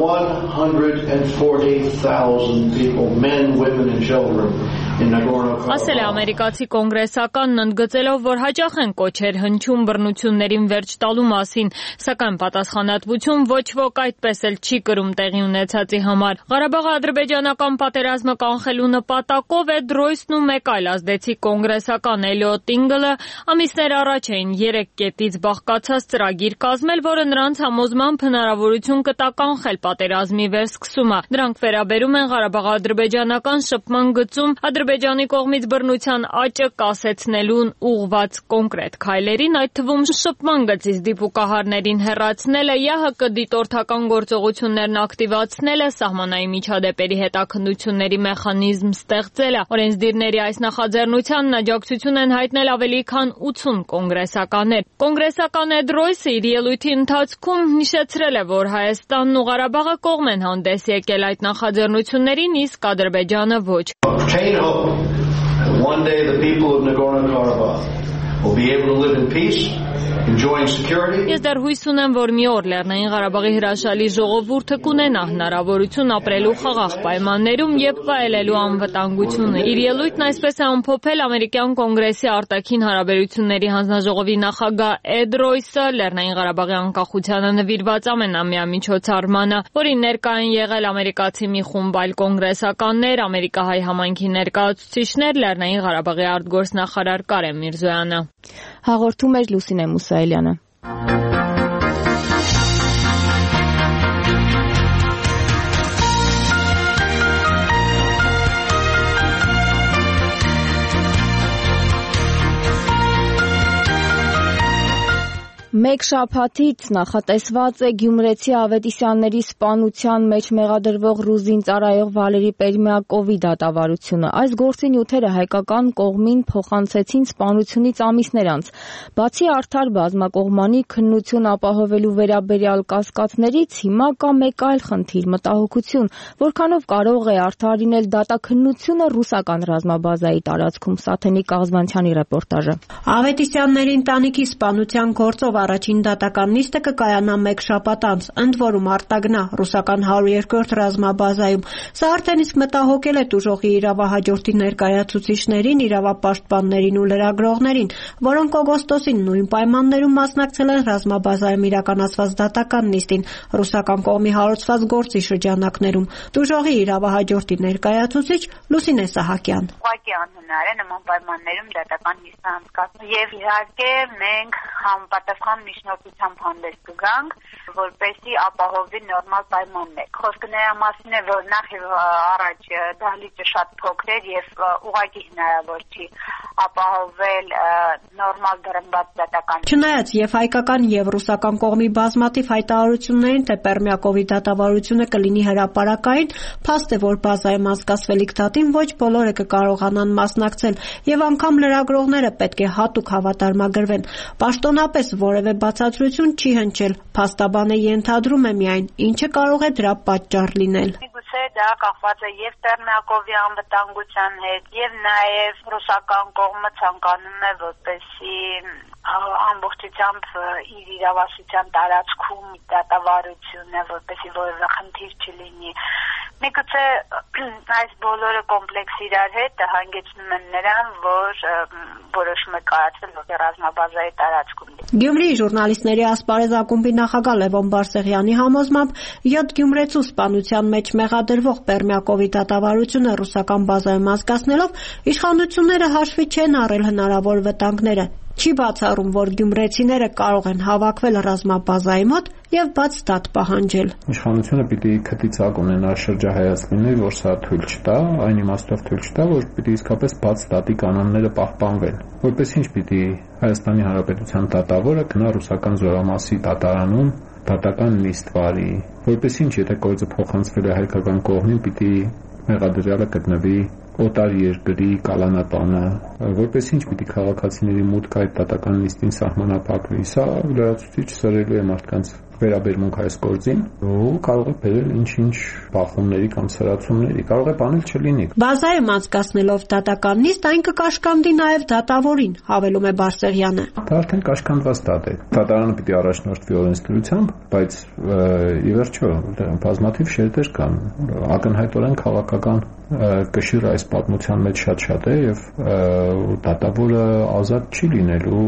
S18: 140,000 people, men, women and children in Nagorno-Karabakh.
S17: Ասել է ամերիկացի կոնգրեսականն ընդգծելով, որ հաճախ են կոչեր հնչում բռնություններին վերջ տալու մասին, սակայն պատասխանատվություն ոչ ոք այդպես էլ չի կրում տեղի ունեցածի համար։ Ղարաբաղի ադրբեջանական պատերազմը կանխելու նպատակով Էդ Ռոյսն ու մեկ այլ ազդեցիկ կոնգրեսական Էլիոտ Ինգլը ամիսներ առաջ էին 3 կետից բաղկացած ծրագիր կազմել, որը նրանց համոզմամբ հնարավորություն կտա կանխել պատերազմի վերսկսումը։ Դրանք վերաբերում են Ղարաբաղ-ադրբեջանական շփման գծում Ադրբեջանի կողմից բռնության աճը կասեցնելուն ուղղված կոնկրետ քայլերին, այդ թվում շփման գծից դիպուկահարներին հեռացնելը, ՀՀԿ դիտորդական գործողություններն ակտիվացնելը, սահմանային միջադեպերի հետաքննությունների մեխանիզմ ստեղծելը։ Օրենսդիրների այս նախաձեռնությանն աջակցություն են հայտնել ավելի քան 80 կոնգրեսականներ։ Կոնգրեսական Էդ Ռոյսը իր ելույթի ընթացքում հիշեցրել է, որ Հայաստանն ու Ղարաբաղը կողմ են հանդես եկել այդ նախաձեռնություններին, իսկ Ադրբեջանը ոչ։
S18: One day the people of Nagorno-Karabakh will be able to live in peace, enjoying security.
S17: Ես դեռ հույս ունեմ, որ մի օր Լեռնային Ղարաբաղի հրաշալի ժողովուրդը կունենա հնարավորություն ապրելու խաղաղ պայմաններում եւ վայելելու անվտանգությունը։ Իր ելույթն այսպես է ամփոփել ամերիկյան կոնգրեսի արտաքին հարաբերությունների հանձնաժողովի նախագահ Էդ Ռոյսը Լեռնային Ղարաբաղի անկախությանը նվիրված ամենամյա միջոցառմանը, որին ներկա են եղել ամերիկացի մի խումբ այլ կոնգրեսականներ, ամերիկահայ համայնքի ներկայացուցիչներ, Լեռնային Ղարաբաղի արտգործնախարար Կարեն Միրզոյանը։
S1: Հաղորդում էր Լուսինե Մուսայելյանը։ Մեկ շաբաթից նախատեսված է գյումրեցի Ավետիսյանների սպանության մեջ մեղադրվող ռուզին ծառայող Վալերի Պերմյակովի դատավարությունը։ Այս գործի նյութերը հայկական կողմին փոխանցեցին սպանությունից ամիսներ անց։ Բացի արդար բազմակողմանի քննություն ապահովելու վերաբերյալ կասկածներից, հիմա կա մեկ այլ խնդիր՝ մտահոգություն, որքանով կարող է արդարինել դատաքննությունը ռուսական ռազմաբազայի տարածքում։ Սաթենիկ Աղզվանցյանի ռեպորտաժը։
S19: Ավետիսյանների ընտանիքի սպանության գործով առաջին դատական նիստը կկայանա մեկ շաբաթ անց, ընդ որում արտագնա ռուսական 102-րդ ռազմաբազայում։ Սա արդեն իսկ մտահոգել է տուժողի իրավահաջորդի ներկայացուցիչներին, իրավապաշտպաններին ու լրագրողներին, որոնք օգոստոսին նույն պայմաններում մասնակցել են ռազմաբազայում իրականացված դատական նիստին ռուսական կողմի հարուցված գործի շրջանակներում։ Տուժողի իրավահաջորդի ներկայացուցիչ Լուսինե Սահակյան։
S20: Ուղղակի անհնար է նման պայմաններում դատական նիստ անցկացնել եւ իհարկե մենք համապատասխան բավական միջնորդությամբ հանդես կգանք, որպեսզի ապահովվի նորմալ պայմաններ։ Խոսքը նրա մասին է, որ նախ եւ առաջ դահլիճը շատ փոքր էր եւ ուղղակի հնարավոր չի ապահովել նորմալ դրամբաց դատական։
S19: Չնայած եւ հայկական եւ ռուսական կողմի բազմաթիվ հայտարարություններին, թե Պերմիակովի դատավարությունը կլինի հրապարակային, փաստ է, որ բազայում անցկացվելիք դատին ոչ բոլորը կկարողանան մասնակցել եւ անգամ լրագրողները պետք է հատուկ հավատարմագրվեն։ Պաշտոնապես որևէ բացատրություն չի հնչել, փաստաբանը ենթադրում է միայն, ինչը կարող է դրա պատճառ լինել։
S20: Գուցե դա կախված է եւ Պերմիակովի անվտանգության հետ եւ նաեւ ռուսական կողմը ցանկանում է, որպեսզի ամբողջությամբ իր իրավասության տարածքում դատավարությունը, որպեսզի որևէ խնդիր չլինի։ Միգուցե այս բոլորը կոմպլեքս իրար հետ հանգեցնում են նրան, որ որոշում է կայացվել ռազմաբազայի տարածքում։
S19: Գյումրիի ժուրնալիստների ասպարեզ ակումբի նախագահ Լևոն Բարսեղյանի համոզմամբ 7 գյումրեցու սպանության մեջ մեղադրվող Պերմիակովի դատավարությունը ռուսական բազայում անցկացնելով իշխանությունները հաշվի չեն առել հնարավոր վտանգները։ Չի բացառում, որ գյումրեցիները կարող են հավաքվել ռազմաբազայի մոտ եւ բաց դատ պահանջել։
S21: Իշխանությունը պիտի քթիցակ ունենա շրջահայաց լինի, որ սա թույլ չտա, այն իմաստով թույլ չտա, որ պիտի իսկապես բաց դատի կանոնները պահպանվեն։ Որպես ինչ պիտի Հայաստանի Հանրապետության դատավորը գնա ռուսական զորամասի դատարանում դատական նիստ վարի։ Որպես ինչ, եթե գործը փոխանցվել է հայկական կողմին, պիտի մեղադրյալը գտնվի օտար երկրի կալանատանը, որպես ինչ պիտի քաղաքացիների մուտքը այդ դատական նիստին սահմանափակվի։ Սա լրացուցիչ սրելու է մարդկանց վերաբերմունք այս գործին ու կարող է բերել ինչ-ինչ բախումների կամ սրացումների, կարող է բանել չլինի։
S19: Բազայում անցկացնելով դատական նիստ այն կկաշկանդի նաև դատավորին, հավելում է Բարսեղյանը։
S21: Դա արդեն կաշկանդված դատ է։ Դատարանը պիտի առաջնորդվի օրենսդրությամբ, բայց ի վերջո բազմաթիվ շերտեր կան, ակնհայտորեն քաղաքական կշիռը այս պատմության մեջ շատ է եւ դատավորը ազատ չի լինելու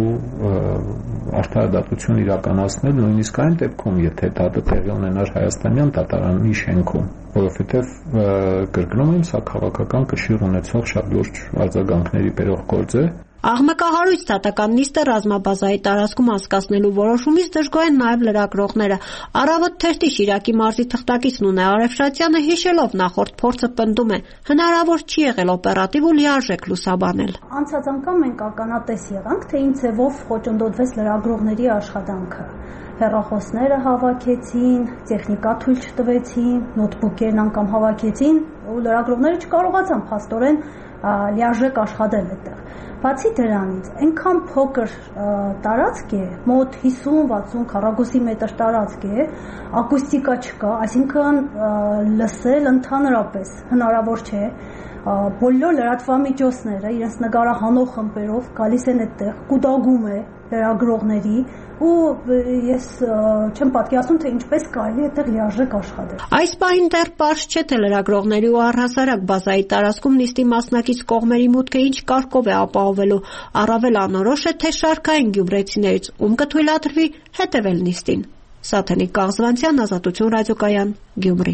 S21: արդարադատություն իրականացնել նույնիսկ այն դեպքում, եթե դատը տեղի ունենար հայաստանյան դատարանի շենքում, որովհետեւ կրկնում եմ, սա քաղաքական կշիռ ունեցող շատ լուրջ արձագանքների բերող գործ է։
S19: Աղմկահարույց դատական նիստը ռազմաբազայի տարածքում անցկացնելու որոշումից դժգոհ են նաև լրագրողները։ Առավոտ թերթի Շիրակի մարզի թղթակից Նունե Արևշատյանը հիշելով նախորդ փորձը պնդում է, հնարավոր չի եղել օպերատիվ ու լիարժեք լուսաբանել։
S22: Անցած անգամ մենք ականատես եղանք, թե ինչ ձևով խոչընդոտվեց լրագրողների աշխատանքը։ Հեռախոսները հավաքեցին, տեխնիկա թույլ չտվեցին, նոթբուքերն անգամ հավաքեցին, ու լրագրողները չկարողացան փաստորեն լիարժեք աշխատել այդտեղ։ Բացի դրանից, այնքան փոքր տարածք է, մոտ 50-60 քառակուսի մետր տարածք է, ակուստիկա չկա, այսինքն լսել ընդհանրապես հնարավոր չէ։ Բոլոր լրատվամիջոցները իրենց նկարահանող խմբերով գալիս են այդտեղ, կուտակում է լրագրողների ու ես չեմ պատկերացնում, թե ինչպես կարելի է այդտեղ լիարժեք աշխատել։
S19: Այս պահին դեռ պարզ չէ, թե լրագրողների ու առհասարակ բազայի տարածքում նիստի մասնակից կողմերի մուտքը ինչ կարգով է ապահովելու։ Առավել անորոշ է, թե շարքային գյումրեցիներից ում կթույլատրվի հետևել նիստին։ Սաթենիկ Կաղզվանցյան, Ազատություն ռադիոկայան, Գյումրի։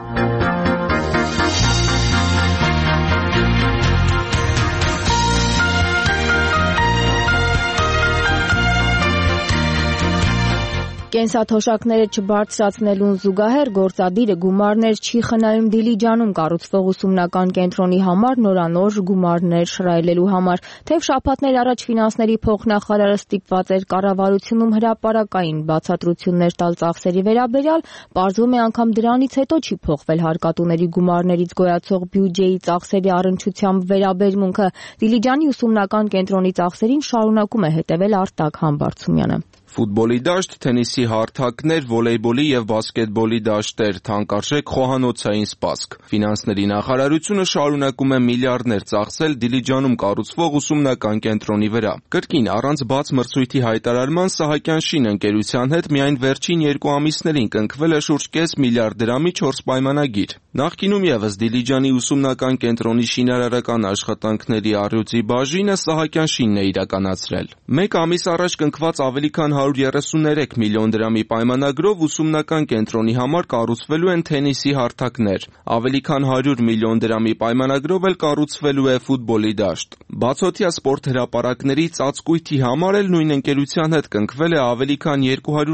S1: Կենսաթոշակները չբարձրացնելուն զուգահեռ գործադիրը գումարներ չի խնայում Դիլիջանում կառուցվող ուսումնական կենտրոնի համար նորանոր գումարներ շռայլելու համար, թեև շաբաթներ առաջ ֆինանսների փոխնախարարը ստիպված էր կառավարությունում հրապարակային բացատրություններ տալ ծախսերի վերաբերյալ, պարզվում է անգամ դրանից հետո չի փոխվել հարկատուների գումարներից գոյացող բյուջեի ծախսերի առնչությամբ վերաբերմունքը։ Դիլիջանի ուսումնական կենտրոնի ծախսերին շարունակում է հետևել Արտակ Համբարձումյանը։
S23: Ֆուտբոլի դաշտ, թենիսի հարթակներ, վոլեյբոլի եւ բասկետբոլի դաշտեր, թանկարժեք խոհանոցային սպասք։ Ֆինանսների նախարարությունը շարունակում է միլիարդներ ծախսել Դիլիջանում կառուցվող ուսումնական կենտրոնի վրա։ Կրկին առանց բաց մրցույթի հայտարարման Սահակյան շին ընկերության հետ միայն վերջին 2 ամիսներին կնքվել է շուրջ կես միլիարդ դրամի 4 պայմանագիր։ Նախկինում եւս Դիլիջանի ուսումնական կենտրոնի շինարարական աշխատանքների առյուծի բաժինը Սահակյան շինն է իրականացրել։ 1 ամիս առաջ կնքված ավելի քան 133 միլիոն դրամի պայմանագրով ուսումնական կենտրոնի համար կառուցվելու են թենիսի հարթակներ։ Ավելի քան 100 միլիոն դրամի պայմանագրով էլ կառուցվելու է ֆուտբոլի դաշտ։ Բացօթյա սպորտ հրապարակների ծածկույթի համար էլ նույն ընկերության հետ կնքվել է ավելի քան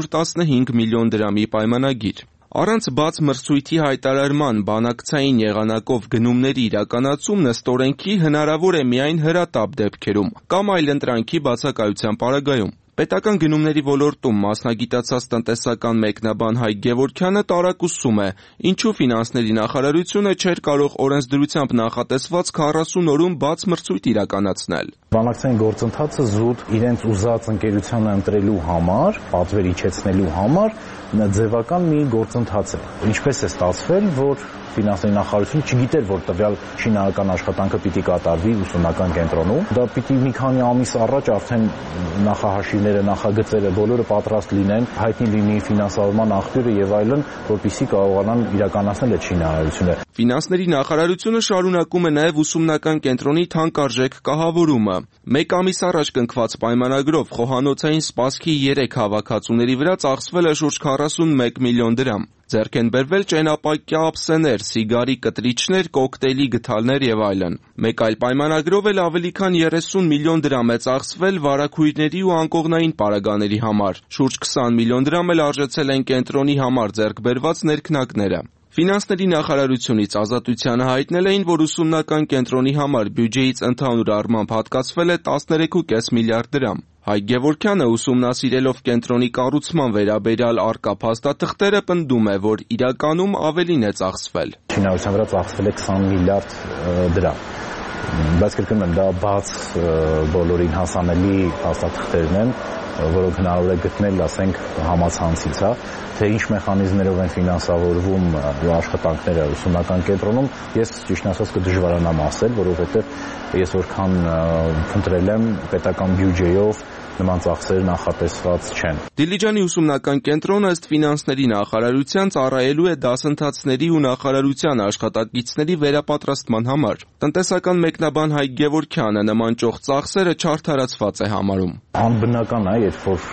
S23: 215 միլիոն դրամի պայմանագիր։ Առանց բաց մրցույթի հայտարարման բանակցային եղանակով գնումների իրականացումն ըստ օրենքի հնարավոր է միայն հրատապ դեպքերում կամ այլընտրանքի բացակայության պարագայում։ Պետական գնումների ոլորտում մասնագիտացած տնտեսական մեկնաբան Հայկ Գևորգյանը տարակուսում է, ինչու ֆինանսների նախարարությունը չէր կարող օրենսդրությամբ նախատեսված 40 օրում բաց մրցույթ իրականացնել։
S2: Բանակցային գործընթացը զուտ իրենց ուզած ընկերությանը ընտրելու համար, պատվեր իջեցնելու համար ձևական մի գործընթաց է։ Ինչպես է ստացվել, որ ֆինանսների նախարարությունը չգիտեր, որ տվյալ շինարարական աշխատանքը պիտի կատարվի ուսումնական կենտրոնում։ Դա պիտի մի քանի ամիս առաջ արդեն նախահաշիվները, նախագծերը բոլորը պատրաստ լինեն, հայտնի լինի ֆինանսավորման աղբյուրը եւ այլն, որպեսզի կարողանան իրականացնել այդ շինարարությունը։
S23: Ֆինանսների նախարարությունը շարունակում է նաև ուսումնական կենտրոնի թանկարժեք կահավորումը։ Մեկ ամիս առաջ կնքված պայմանագրով խոհանոցային սպասքի 3 հավաքածուների վրա ծախսվել է շուրջ 41 միլիոն դրամ։ Ձեռք են բերվել ճենապակյա ափսեներ, սիգարի կտրիչներ, կոկտեյլի գդալներ եւ այլն։ Մեկ այլ պայմանագրով էլ ավելի քան 30 միլիոն դրամ է ծախսվել վարակույրների ու անկողնային պարագաների համար։ Շուրջ 20 միլիոն դրամ էլ արժեցել են կենտրոնի համար ձեռք բերված ներքնակները։ Ֆինանսների նախարարությունից Ազատությանը հայտնել էին, որ ուսումնական կենտրոնի համար բյուջեից ընդհանուր առմամբ հատկացվել է 13.5 միլիարդ դրամ։ Հայկ Գևորգյանը ուսումնասիրելով կենտրոնի կառուցման վերաբերյալ առկա փաստաթղթերը պնդում է, որ իրականում ավելին է ծախսվել։
S2: Շինարարության վրա ծախսվել է 20 միլիարդ դրամ։ Բայց կրկնում եմ, դա բաց բոլորին հասանելի փաստաթղթերն են, որոնք հնարավոր է գտնել, ասենք, համացանցից, թե ինչ մեխանիզմներով են ֆինանսավորվում աշխատանքները ուսումնական կենտրոնում, ես ճիշտ ասած կդժվարանամ ասել, որովհետև ես որքան փնտրել եմ պետական բյուջեով նման ծախսեր նախատեսված չեն։
S23: Դիլիջանի ուսումնական կենտրոնը ըստ ֆինանսների նախարարության ծառայելու է դասընթացների ու նախարարության աշխատակիցների վերապատրաստման համար։ Տնտեսական մեկնաբան Հայկ Գևորգյանը նման ճոխ ծախսերը չարդարացված է համարում։
S2: Անբնական է, երբ որ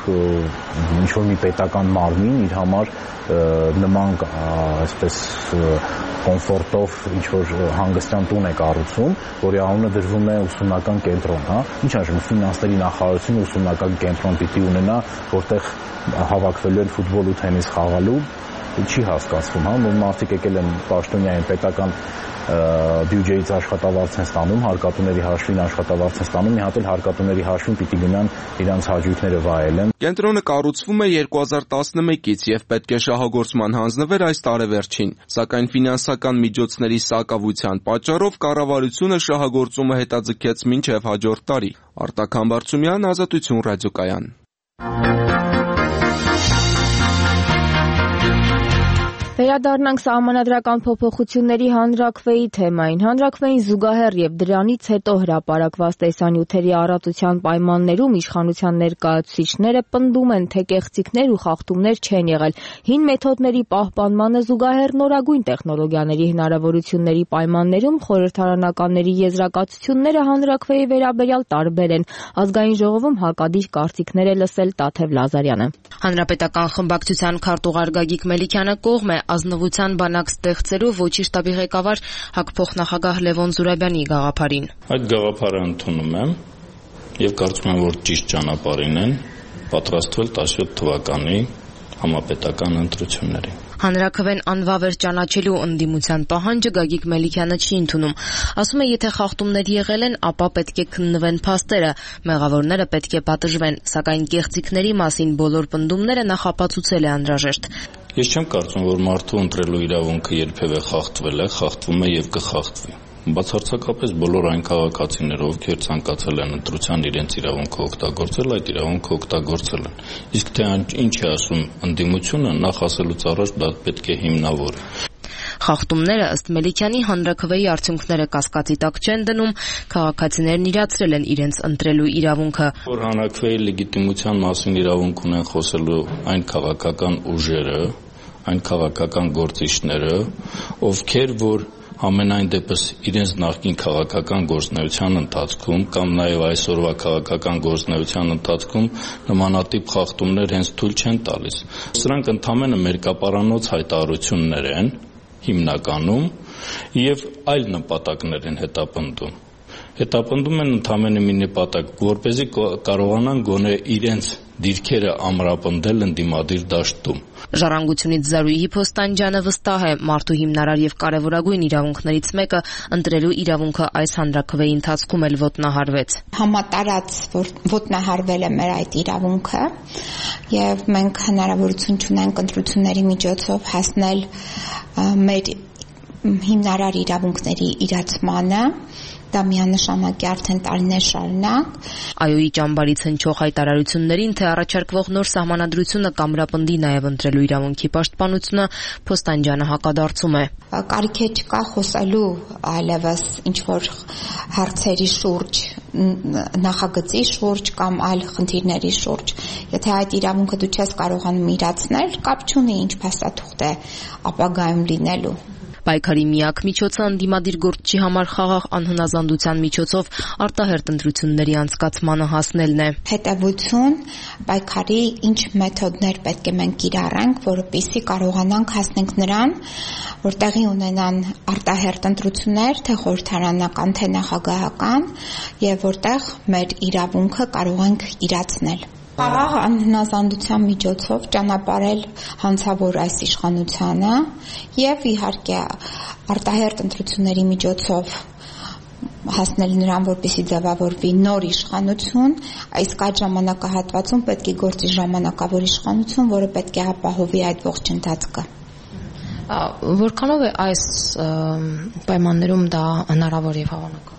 S2: ինչ-որ մի պետական մարմին իր համար նման այսպես կոմֆորտով ինչ-որ հանգստյան տուն է կառուցում, որի անունը դրվում է ուսումնական կենտրոն, ինչ արժի ֆինանսների նախարարությունը ուսումնական կենտրոն պիտի ունենա, որտեղ հավաքվելու են ֆուտբոլ ու թենիս խաղալու, չի հասկացվում, որ մարդիկ եկել են պաշտոնյային պետական բյուջեից աշխատավարձ են ստանում, հարկատուների հաշվին աշխատավարձ են ստանում, մի հատ էլ հարկատուների հաշվին պիտի գնան իրանց հաճույքները վայելեն։
S23: Կենտրոնը կառուցվում է 2011-ից եւ պետք է շահագործման հանձնվեր այս տարեվերջին, սակայն ֆինանսական միջոցների սակավության պատճառով կառավարությունը շահագործումը հետաձգեց մինչեւ հաջորդ տարի։ Արտակ Համբարձումյան, Ազատություն ռադիոկայան։
S1: Վերադառնանք սահմանադրական փոփոխությունների հանրաքվեի թեմային։ Հանրաքվեին զուգահեռ եւ դրանից հետո հրապարակված տեսանյութերի առատության պայմաններում իշխանության ներկայացուցիչները պնդում են, թե կեղծիքներ ու խախտումներ չեն եղել։ Հին մեթոդների պահպանմանը զուգահեռ նորագույն տեխնոլոգիաների հնարավորությունների պայմաններում խորհրդարանականների եզրակացությունները հանրաքվեի վերաբերյալ տարբեր են։ Ազգային ժողովում հակադիր կարծիքներ է լսել Տաթև Լազարյանը։
S4: Հանրապետական խմբակցության քարտուղար Գագիկ Մելիքյանը կողմ է ազնվության բանակ ստեղծելու ոչի շտաբի ղեկավար ՀԱԿ փոխնախագահ Լևոն Զուրաբյանի գաղափարին։
S5: Այդ գաղափարը ընդունում եմ եւ կարծում եմ, որ ճիշտ ճանապարհին են պատրաստվել 17 թվականի համապետական ընտրություններին։
S4: Հանրաքվեն անվավեր ճանաչելու ընդդիմության պահանջը Գագիկ Մելիքյանը չի ընդունում։ Ասում է, եթե խախտումներ եղել են, ապա պետք է քննվեն փաստերը, մեղավորները պետք է պատժվեն, սակայն կեղծիքների մասին բոլոր պնդումները նախապացուցել է անհրաժեշտ։
S5: Ես չեմ կարծում, որ մարդու ընտրելու իրավունքը երբևէ խախտվել է, խախտվում է եւ կխախտվի։ Բացարձակապես բոլոր այն քաղաքացիները, ովքեր ցանկացել են ընտրության իրենց իրավունքը օգտագործել, այդ իրավունքը օգտագործել են։ Իսկ թե ինչ է ասում ընդդիմությունը, նախ ասելուց առաջ դա պետք է հիմնավորի։
S4: Խախտումները ըստ Մելիքյանի հանրաքվեի արդյունքները կասկածի տակ չեն դնում, քաղաքացիներն իրացրել են իրենց ընտրելու իրավունքը։
S5: Որ հանրաքվեի լեգիտիմության մասին իրավունք ունեն խոսելու այն քաղաքական ուժերը, այն քաղաքական գործիչները, ովքեր որ Համենայն դեպս իրենց նախկին քաղաքական գործունեության ընթացքում կամ նաև այսօրվա քաղաքական գործունեության ընթացքում նմանատիպ խախտումներ հենց թույլ չեն տալիս։ Սրանք ընդհանրապես մերկապարանոց հայտարարություններ են հիմնականում եւ այլ նպատակներ են հետապնդում։ Հետապնդում են ընդհանրապես մի նպատակ, որպեսզի կարողանան գոնե իրենց դիրքերը ամրապնդել ընդդիմադիր դաշտում։
S4: Ժառանգությունից Զարուհի Փոստանջյանը վստահ է, մարդու հիմնարար եւ կարեւորագույն իրավունքներից մեկը ընտրելու իրավունքը այս հանրաքվեի ընթացքում էլ ոտնահարվեց։
S3: Համատարած ոտնահարվել է մեր այդ իրավունքը եւ մենք հնարավորություն ունենք ընտրությունների միջոցով հասնել մեր հիմնարար իրավունքների իրացմանը։ Դա միանշանակ է արդեն տարիներ շարունակ։
S4: ԱՅՈ-ի ճամբարից հնչող հայտարարություններին, թե առաջարկվող նոր սահմանադրությունը կամրապնդի նաև ընտրելու իրավունքի պաշտպանությունը, Փոստանջյանը հակադարձում է։
S3: Կարիք չկա խոսելու այլևս ինչ-որ հարցերի շուրջ, նախագծի շուրջ կամ այլ խնդիրների շուրջ։ Եթե այդ իրավունքը դու չես կարողանում իրացնել, կապ չունի ինչ փաստաթուղթ է ապագայում լինելու։
S4: Պայքարի միակ միջոցը ընդդիմադիր գործչի համար խաղաղ անհնազանդության միջոցով արտահերթ ընտրությունների անցկացմանը հասնելն է։
S3: Հետևություն, պայքարի ինչ մեթոդներ պետք է մենք կիրառենք, որպեսզի կարողանանք հասնենք նրան, որ տեղի ունենան արտահերթ ընտրություններ, թե խորհրդարանական, թե նախագահական, եւ որտեղ մեր իրավունքը կարող ենք իրացնել։ Խաղաղ անհնազանդության միջոցով ճանապարհել հանցավոր այս իշխանությանը եւ իհարկե արտահերթ ընտրությունների միջոցով հասնել նրան, որպեսզի ձևավորվի նոր իշխանություն, իսկ այդ ժամանակահատվածում պետք է գործի ժամանակավոր իշխանություն, որը պետք է ապահովի այդ ողջ ընթացքը։
S4: Որքանով է այս պայմաններում դա հնարավոր եւ հավանական։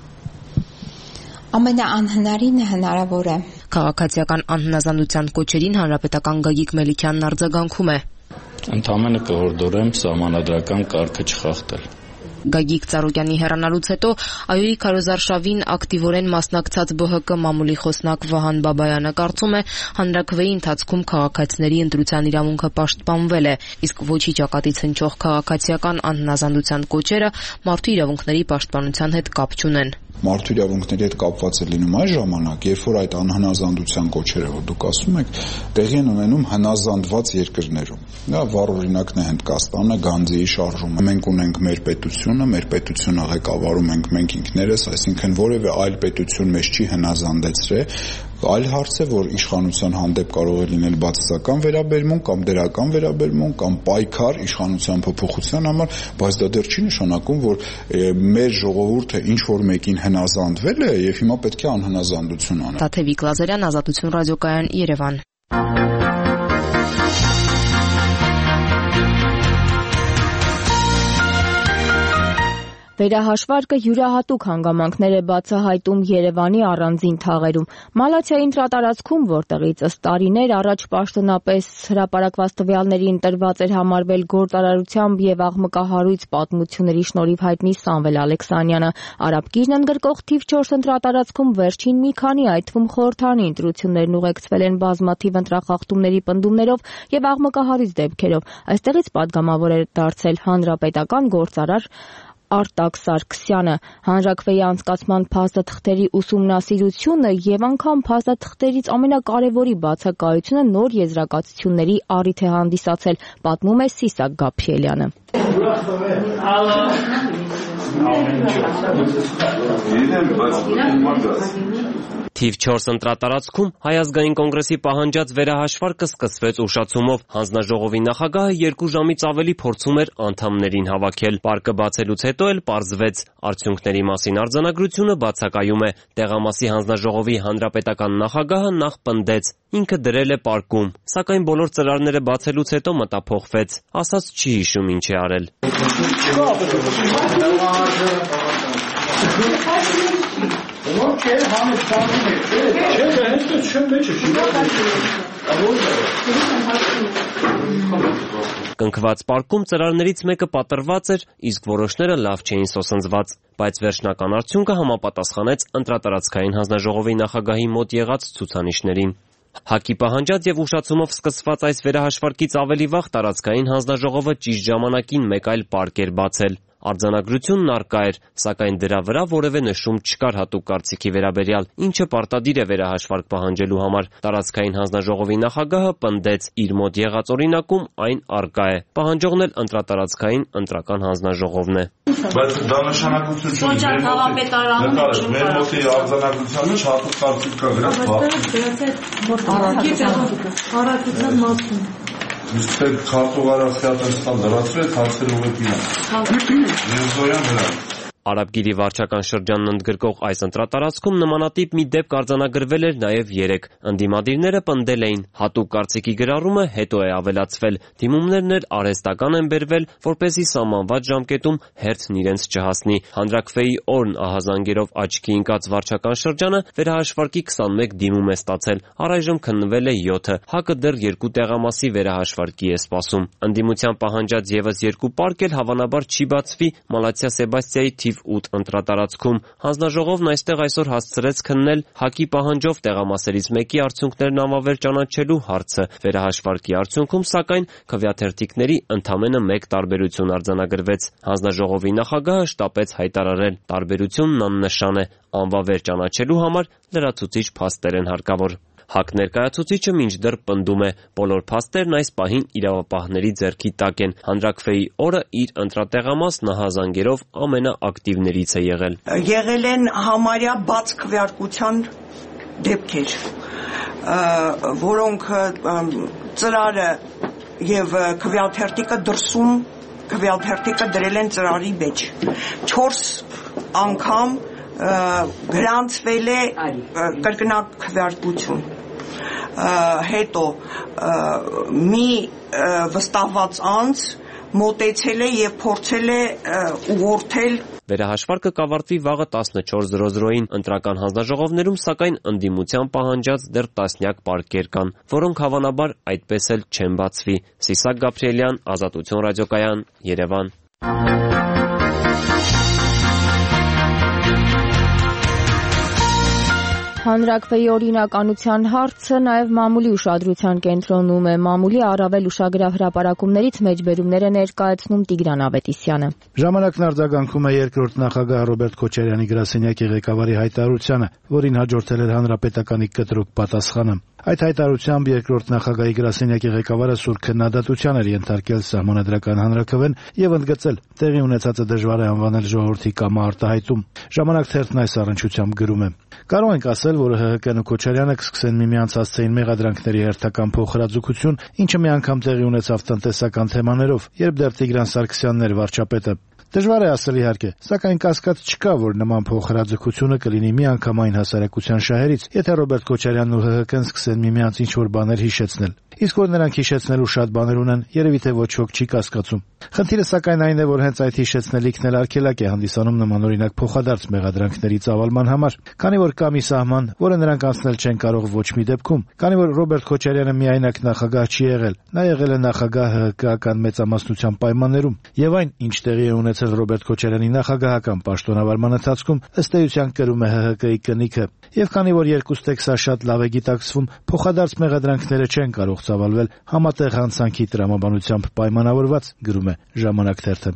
S3: Ամենաանհնարինը հնարավոր է։
S4: Քաղաքացիական անհնազանդության կոչերին հանրապետական Գագիկ Մելիքյանն արձագանքում է։
S5: Ընդհանրապես կհորդորեմ սահմանադրական կարգը չխախտել։
S4: Գագիկ Ծառուկյանի հեռանալուց հետո ԱՅՈ-ի քարոզարշավին ակտիվորեն մասնակցած ԲՀԿ մամուլի խոսնակ Վահան Բաբայանը կարծում է, հանրաքվեի ընթացքում քաղաքացիների ընտրության իրավունքը պաշտպանվել է, իսկ ոչի ճակատից հնչող քաղաքացիական անհնազանդության կոչերը մարդու իրավունքների պաշտպանության հետ կապ չունեն։
S7: Մարդու իրավունքների հետ կապված է լինում այս ժամանակ, երբ որ այդ անհնազանդության կոչերը, որ դուք ասում եք, տեղի են ունենում հնազանդված երկրներում։ Դա վառ օրինակն է Հնդկաստանը, Գանձիի շարժումը։ Մենք ունենք մեր պետությունը ղեկավարում ենք մենք ինքներս, այսինքն որևէ այլ պետություն մեզ չի հնազանդեցրել։ Այլ հարց է, որ իշխանության հանդեպ կարող է լինել բացասական վերաբերմունք կամ դրական վերաբերմունք կամ պայքար իշխանության փոփոխության համար, բայց դա դեռ չի նշանակում, որ մեր ժողովուրդը ինչ որ մեկին հնազանդվել է եւ հիմա պետք է անհնազանդություն անել։
S4: Տաթևիկ Լազարյան, Ազատություն ռադիոկայան, Երևան։
S1: Վերահաշվարկը յուրահատուկ հանգամանքներ է բացահայտում Երևանի առանձին թաղերում։ Մալաթիայի ընտրատարածքում, որտեղից ըստ տարիներ առաջ պաշտոնապես հրապարակված տվյալների ընտրված էր համարվել գործարարությամբ եւ աղմկահարույց պատմությունների շնորհիվ հայտնի Սամվել Ալեքսանյանը, Արաբկիրն ընդգրկող թիվ 4 ընտրատարածքում վերջին մի քանի, այդ թվում խորհրդարանի ընտրություններն ուղեկցվել են բազմաթիվ ընտրախախտումների պնդումներով եւ աղմկահարույց դեպքերով։ Այստեղից պատգամավոր է դարձել հանրապետական գործարար Արտակ Սարգսյանը։ Հանրաքվեի անցկացման փաստաթղթերի ուսումնասիրությունը եւ անգամ փաստաթղթերից ամենակարևորի բացակայությունը նոր եզրակացությունների առիթ է հանդիսացել, պատմում է Սիսակ Գաբրիելյանը։
S8: Թիվ 4 ընտրատարածքում Հայ ազգային կոնգրեսի պահանջած վերահաշվարկը սկսվեց ուշացումով։ Հանձնաժողովի նախագահը 2 ժամից ավելի փորձում էր անդամներին հավաքել։ Պարկը բացելուց հետո էլ պարզվեց, արդյունքների մասին արձանագրությունը բացակայում է։ Տեղամասի հանձնաժողովի հանրապետական նախագահը նախ պնդեց, ինքը դրել է պարկում, սակայն բոլոր ծրարները բացելուց հետո մտափոխվեց, ասաց չի հիշում ինչ է արել։ Կնքված պարկում ծրարներից մեկը պատրված էր, իսկ որոշները լավ չէին սոսնձված, բայց վերջնական արդյունքը համապատասխանեց ընտրատարածքային հանձնաժողովի նախագահի մոտ եղած ցուցանիշներին։ ՀԱԿ-ի պահանջած եւ ուշացումով սկսված այս վերահաշվարկից ավելի վաղ տարածքային հանձնաժողովը ճիշտ ժամանակին մեկ այլ պարկ էր բացել։ Արձանագրությունն առկա էր, սակայն դրա վրա որևէ նշում չկար հատուկ կարծիքի վերաբերյալ, ինչը պարտադիր է վերահաշվարկ պահանջելու համար։ Տարածքային հանձնաժողովի նախագահը պնդեց, իր մոտ եղած օրինակում այն առկա է։ Պահանջողն էլ ընտրատարածքային ընտրական հանձնաժողովն է։
S6: Բայց դա նշանակություն չունի։ Մեր մոտի արձանագրությանը հատուկ կարծիք կա Արագության մասում։ Իսկ թե քարտուղարը խիատենստան դրացրել, հարցերը ուղեկին է։ Երզոյան վրա։
S8: Արաբգիրի վարչական շրջանն ընդգրկող այս ընտրատարածքում նմանատիպ մի դեպք արձանագրվել էր նաև 3։ Ընդդիմադիրները պնդել էին, հատուկ կարծիքի գրառումը հետո է ավելացվել, դիմումներն էլ արհեստական են բերվել, որպեսզի սահմանված ժամկետում հերթն իրենց չհասնի։ Հանրաքվեի օրն ահազանգերով աչքի ընկած վարչական շրջանը վերահաշվարկի 21 դիմում է ստացել, առայժմ քննվել է 7-ը, ՀԱԿ-ը դեռ 2 տեղամասի վերահաշվարկի է սպասում։ Ընդդիմության պահանջած ևս 2 պարկ էլ հավանաբար չի բացվի Մալաթիա Սեբաստիայի 8 ընտրատարածքում։ Հանձնաժողովն այստեղ այսօր հասցրեց քննել ՀԱԿ-ի պահանջով տեղամասերից մեկի արդյունքներն անվավեր ճանաչելու հարցը։ Վերահաշվարկի արդյունքում, սակայն, քվեաթերթիկների ընդամենը 1 տարբերություն արձանագրվեց։ Հանձնաժողովի նախագահը շտապեց հայտարարել. տարբերությունն աննշան է, անվավեր ճանաչելու համար լրացուցիչ փաստեր են հարկավոր։ ՀԱԿ ներկայացուցիչը մինչդեռ պնդում է, բոլոր փաստերն այս պահին իրավապահների ձեռքի տակ են։ Հանրաքվեի օրը իր ընտրատեղամաս նահազանգերով ամենաակտիվներից է եղել։
S9: Եղել են համարյա բաց քվեարկության դեպքեր, որոնք ծրարը եւ քվեաթերթիկը դրսում քվեաթերթիկը դրել են ծրարի մեջ։ 4 անգամ գրանցվել է կրկնակ քվեարկություն։ Հետո մի վստահված անձ մոտեցել է եւ փորձել է ուղղորդել։
S8: Վերահաշվարկը կավարտվի վաղը 14:00-ին։ Ընտրական հանձնաժողովներում, սակայն, ընդդիմության պահանջած դեռ տասնյակ պարկեր կան, որոնք հավանաբար այդպես էլ չեն բացվի։ Սիսակ Գաբրիելյան, Ազատություն ռադիոկայան, Երևան։
S1: Հանրաքվեի օրինականության հարցը նաև մամուլի ուշադրության կենտրոնում է։ Մամուլի առավել ուշագրավ հրապարակումներից մեջբերումներ է ներկայացնում Տիգրան Ավետիսյանը։
S11: Ժամանակն արձագանքում է երկրորդ նախագահ Ռոբերտ Քոչարյանի գրասենյակի ղեկավարի հայտարարությանը, որին հաջորդել էր հանրապետականի կտրուկ պատասխանը։ Այդ հայտարարությամբ երկրորդ նախագահի գրասենյակի ղեկավարը սուր քննադատության էր ենթարկել սահմանադրական հանրաքվեն եւ ընդգծել տեղի ունեցածը դժվար է անվանել ժողովրդի կամարտահայտում։ Ժամանակ թերթն այս առնչությամբ գրում է. Կարող ենք ասել, որ ՀՀԿ-ն ու Քոչարյանը կսկսեն միմյանց հասցեին մեղադրանքների հերթական փոխհրաձգություն, ինչը մի անգամ տեղի ունեցավ տնտեսական թեմաներով, երբ դեռ Տիգրան Սարգսյանն էր վարչապետը։ Դժվար է ասել իհարկե, սակայն կասկած չկա, որ նման փոխհրաձգությունը կլինի միանգամայն հասարակության շահերից, եթե Ռոբերտ Քոչարյանն ու ՀՀԿ-ն սկսեն միմյանց ինչ-որ բաներ հիշեցնել։ Իսկ որ նրանք հիշեցնելու շատ բաներ ունեն, երևի թե ոչ ոք չի կասկածում։ Խնդիրը սակայն այն է, որ հենց այդ հիշեցնելիքն էլ արգելակ է հանդիսանում նմանօրինակ փոխադարձ մեղադրանքների ծավալման համար, քանի որ կա մի սահման, որը նրանք անցնել չեն կարող ոչ մի դեպքում, քանի որ Ռոբերտ Քոչարյանը միայնակ նախագահ չի եղել, նա եղել է նախագահ ՀՀԿ-ական մեծամասնության պայմաններում, եւ այն, ինչ տեղի է ունեցել Ռոբերտ Քոչարյանի նախագահական պաշտոնավարման ընթացքում, ըստ էության կրում է ՀՀԿ-ի կնիքը, եւ քանի որ երկուս տեքստը շատ լավ է գիտակցվում, փոխադարձ մեղադրանքները չեն կարող ծավալվել համատեղ հանցանքի տրամաբանությամբ պայմանավորված, գրում է Ժամանակ թերթը։